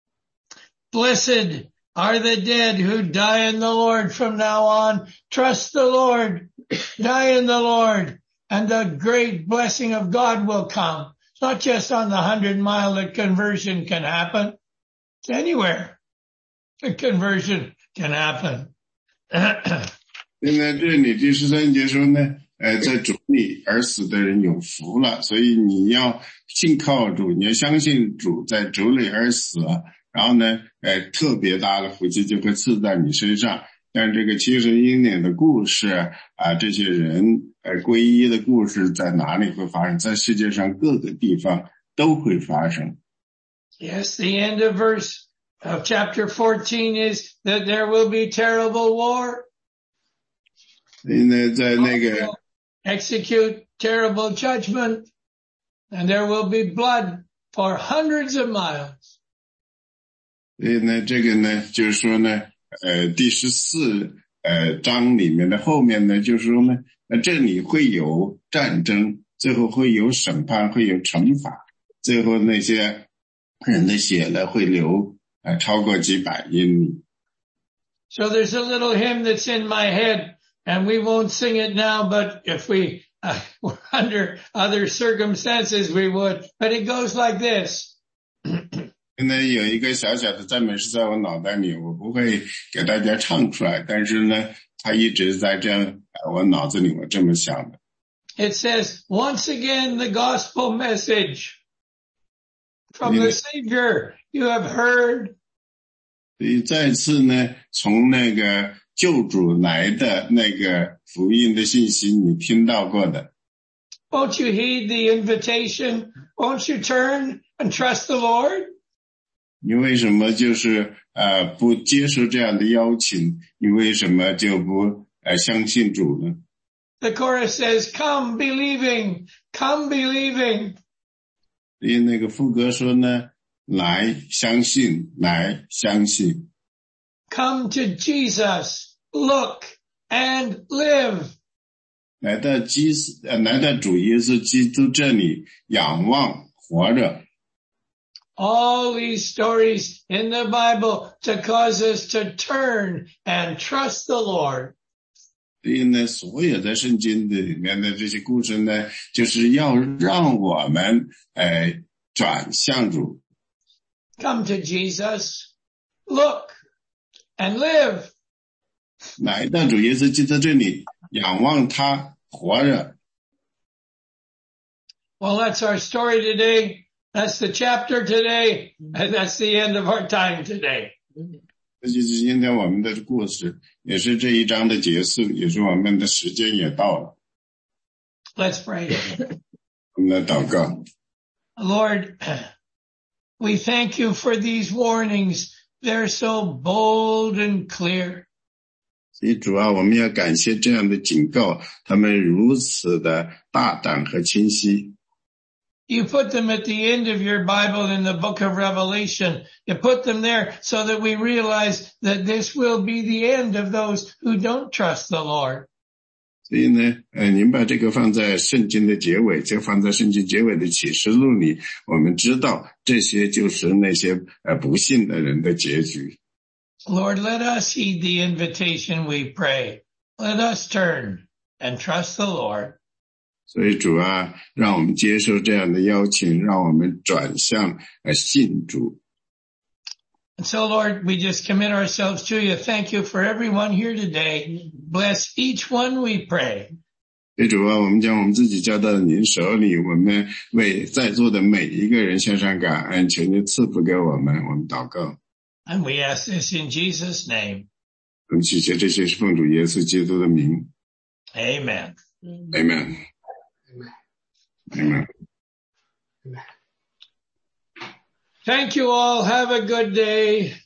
Blessed are the dead who die in the Lord from now on. Trust the Lord, die in the Lord, and the great blessing of God will come. It's not just on the hundred mile that conversion can happen. It's anywhere the conversion can happen. 现在这里第十三节说呢，呃，在主里而死的人有福了，所以你要信靠主，你要相信主，在主里而死，然后呢，呃，特别大的福气就会赐在你身上。但这个七十英年的故事啊，这些人呃皈依的故事在哪里会发生？在世界上各个地方都会发生。 Yes, the end of verse of chapter fourteen is that there will be terrible war. 所以呢，在那个 execute terrible judgment, and there will be blood for hundreds of miles. 所以呢，这个呢，就是说呢，呃，第十四呃章里面的后面呢，就是说呢，呃，这里会有战争，最后会有审判，会有惩罚，最后那些人的血呢会流呃超过几百英里。 So there's a little hymn that's in my head, and we won't sing it now, but if we uh, were under other circumstances, we would. But it goes like this. 现在有一个小小的赞美诗在我脑袋里，我不会给大家唱出来，但是呢，它一直在这样我脑子里，我这么想的。 It says, once again, the gospel message from the Savior you have heard. 所以再次呢，从那个救主来的那个福音的信息，你听到过的。 Won't you heed the invitation? Won't you turn and trust the Lord? 你为什么就是呃不接受这样的邀请？你为什么就不呃相信主呢？ The chorus says, come believing, come believing. 所以那个副歌说呢，来相信，来相信。 Come to Jesus, look and live. 来到基呃来到主耶稣基督这里，仰望，活着。 All these stories in the Bible to cause us to turn and trust the Lord. 所以呢，所有的圣经的里面的这些故事呢，就是要让我们呃转向主。 Come to Jesus, look and live. 来到主耶稣基督这里，仰望他，活着。 Well, that's our story today. That's the chapter today, and that's the end of our time today. 这就是今天我们的故事，也是这一章的结束，也是我们的时间也到了。 Let's pray. 我们来祷告。 Lord, we thank you for these warnings. They're so bold and clear. 所以主啊，我们要感谢这样的警告，他们如此的大胆和清晰。 You put them at the end of your Bible in the book of Revelation. You put them there so that we realize that this will be the end of those who don't trust the Lord. 所以呢，呃，您把这个放在圣经的结尾，就放在圣经结尾的启示录里，我们知道这些就是那些呃不信的人的结局。 Lord, let us heed the invitation, we pray. Let us turn and trust the Lord. 所以主啊，让我们接受这样的邀请，让我们转向呃信主。 And so, Lord, we just commit ourselves to you. Thank you for everyone here today. Bless each one, we pray. 所以主啊，我们将我们自己交到您手里，我们为在座的每一个人献上感恩，求您赐福给我们。我们祷告。 And we ask this in Jesus' name. 我们祈求这些是奉主耶稣基督的名。 Amen. Amen. Amen. Thank you all. Have a good day.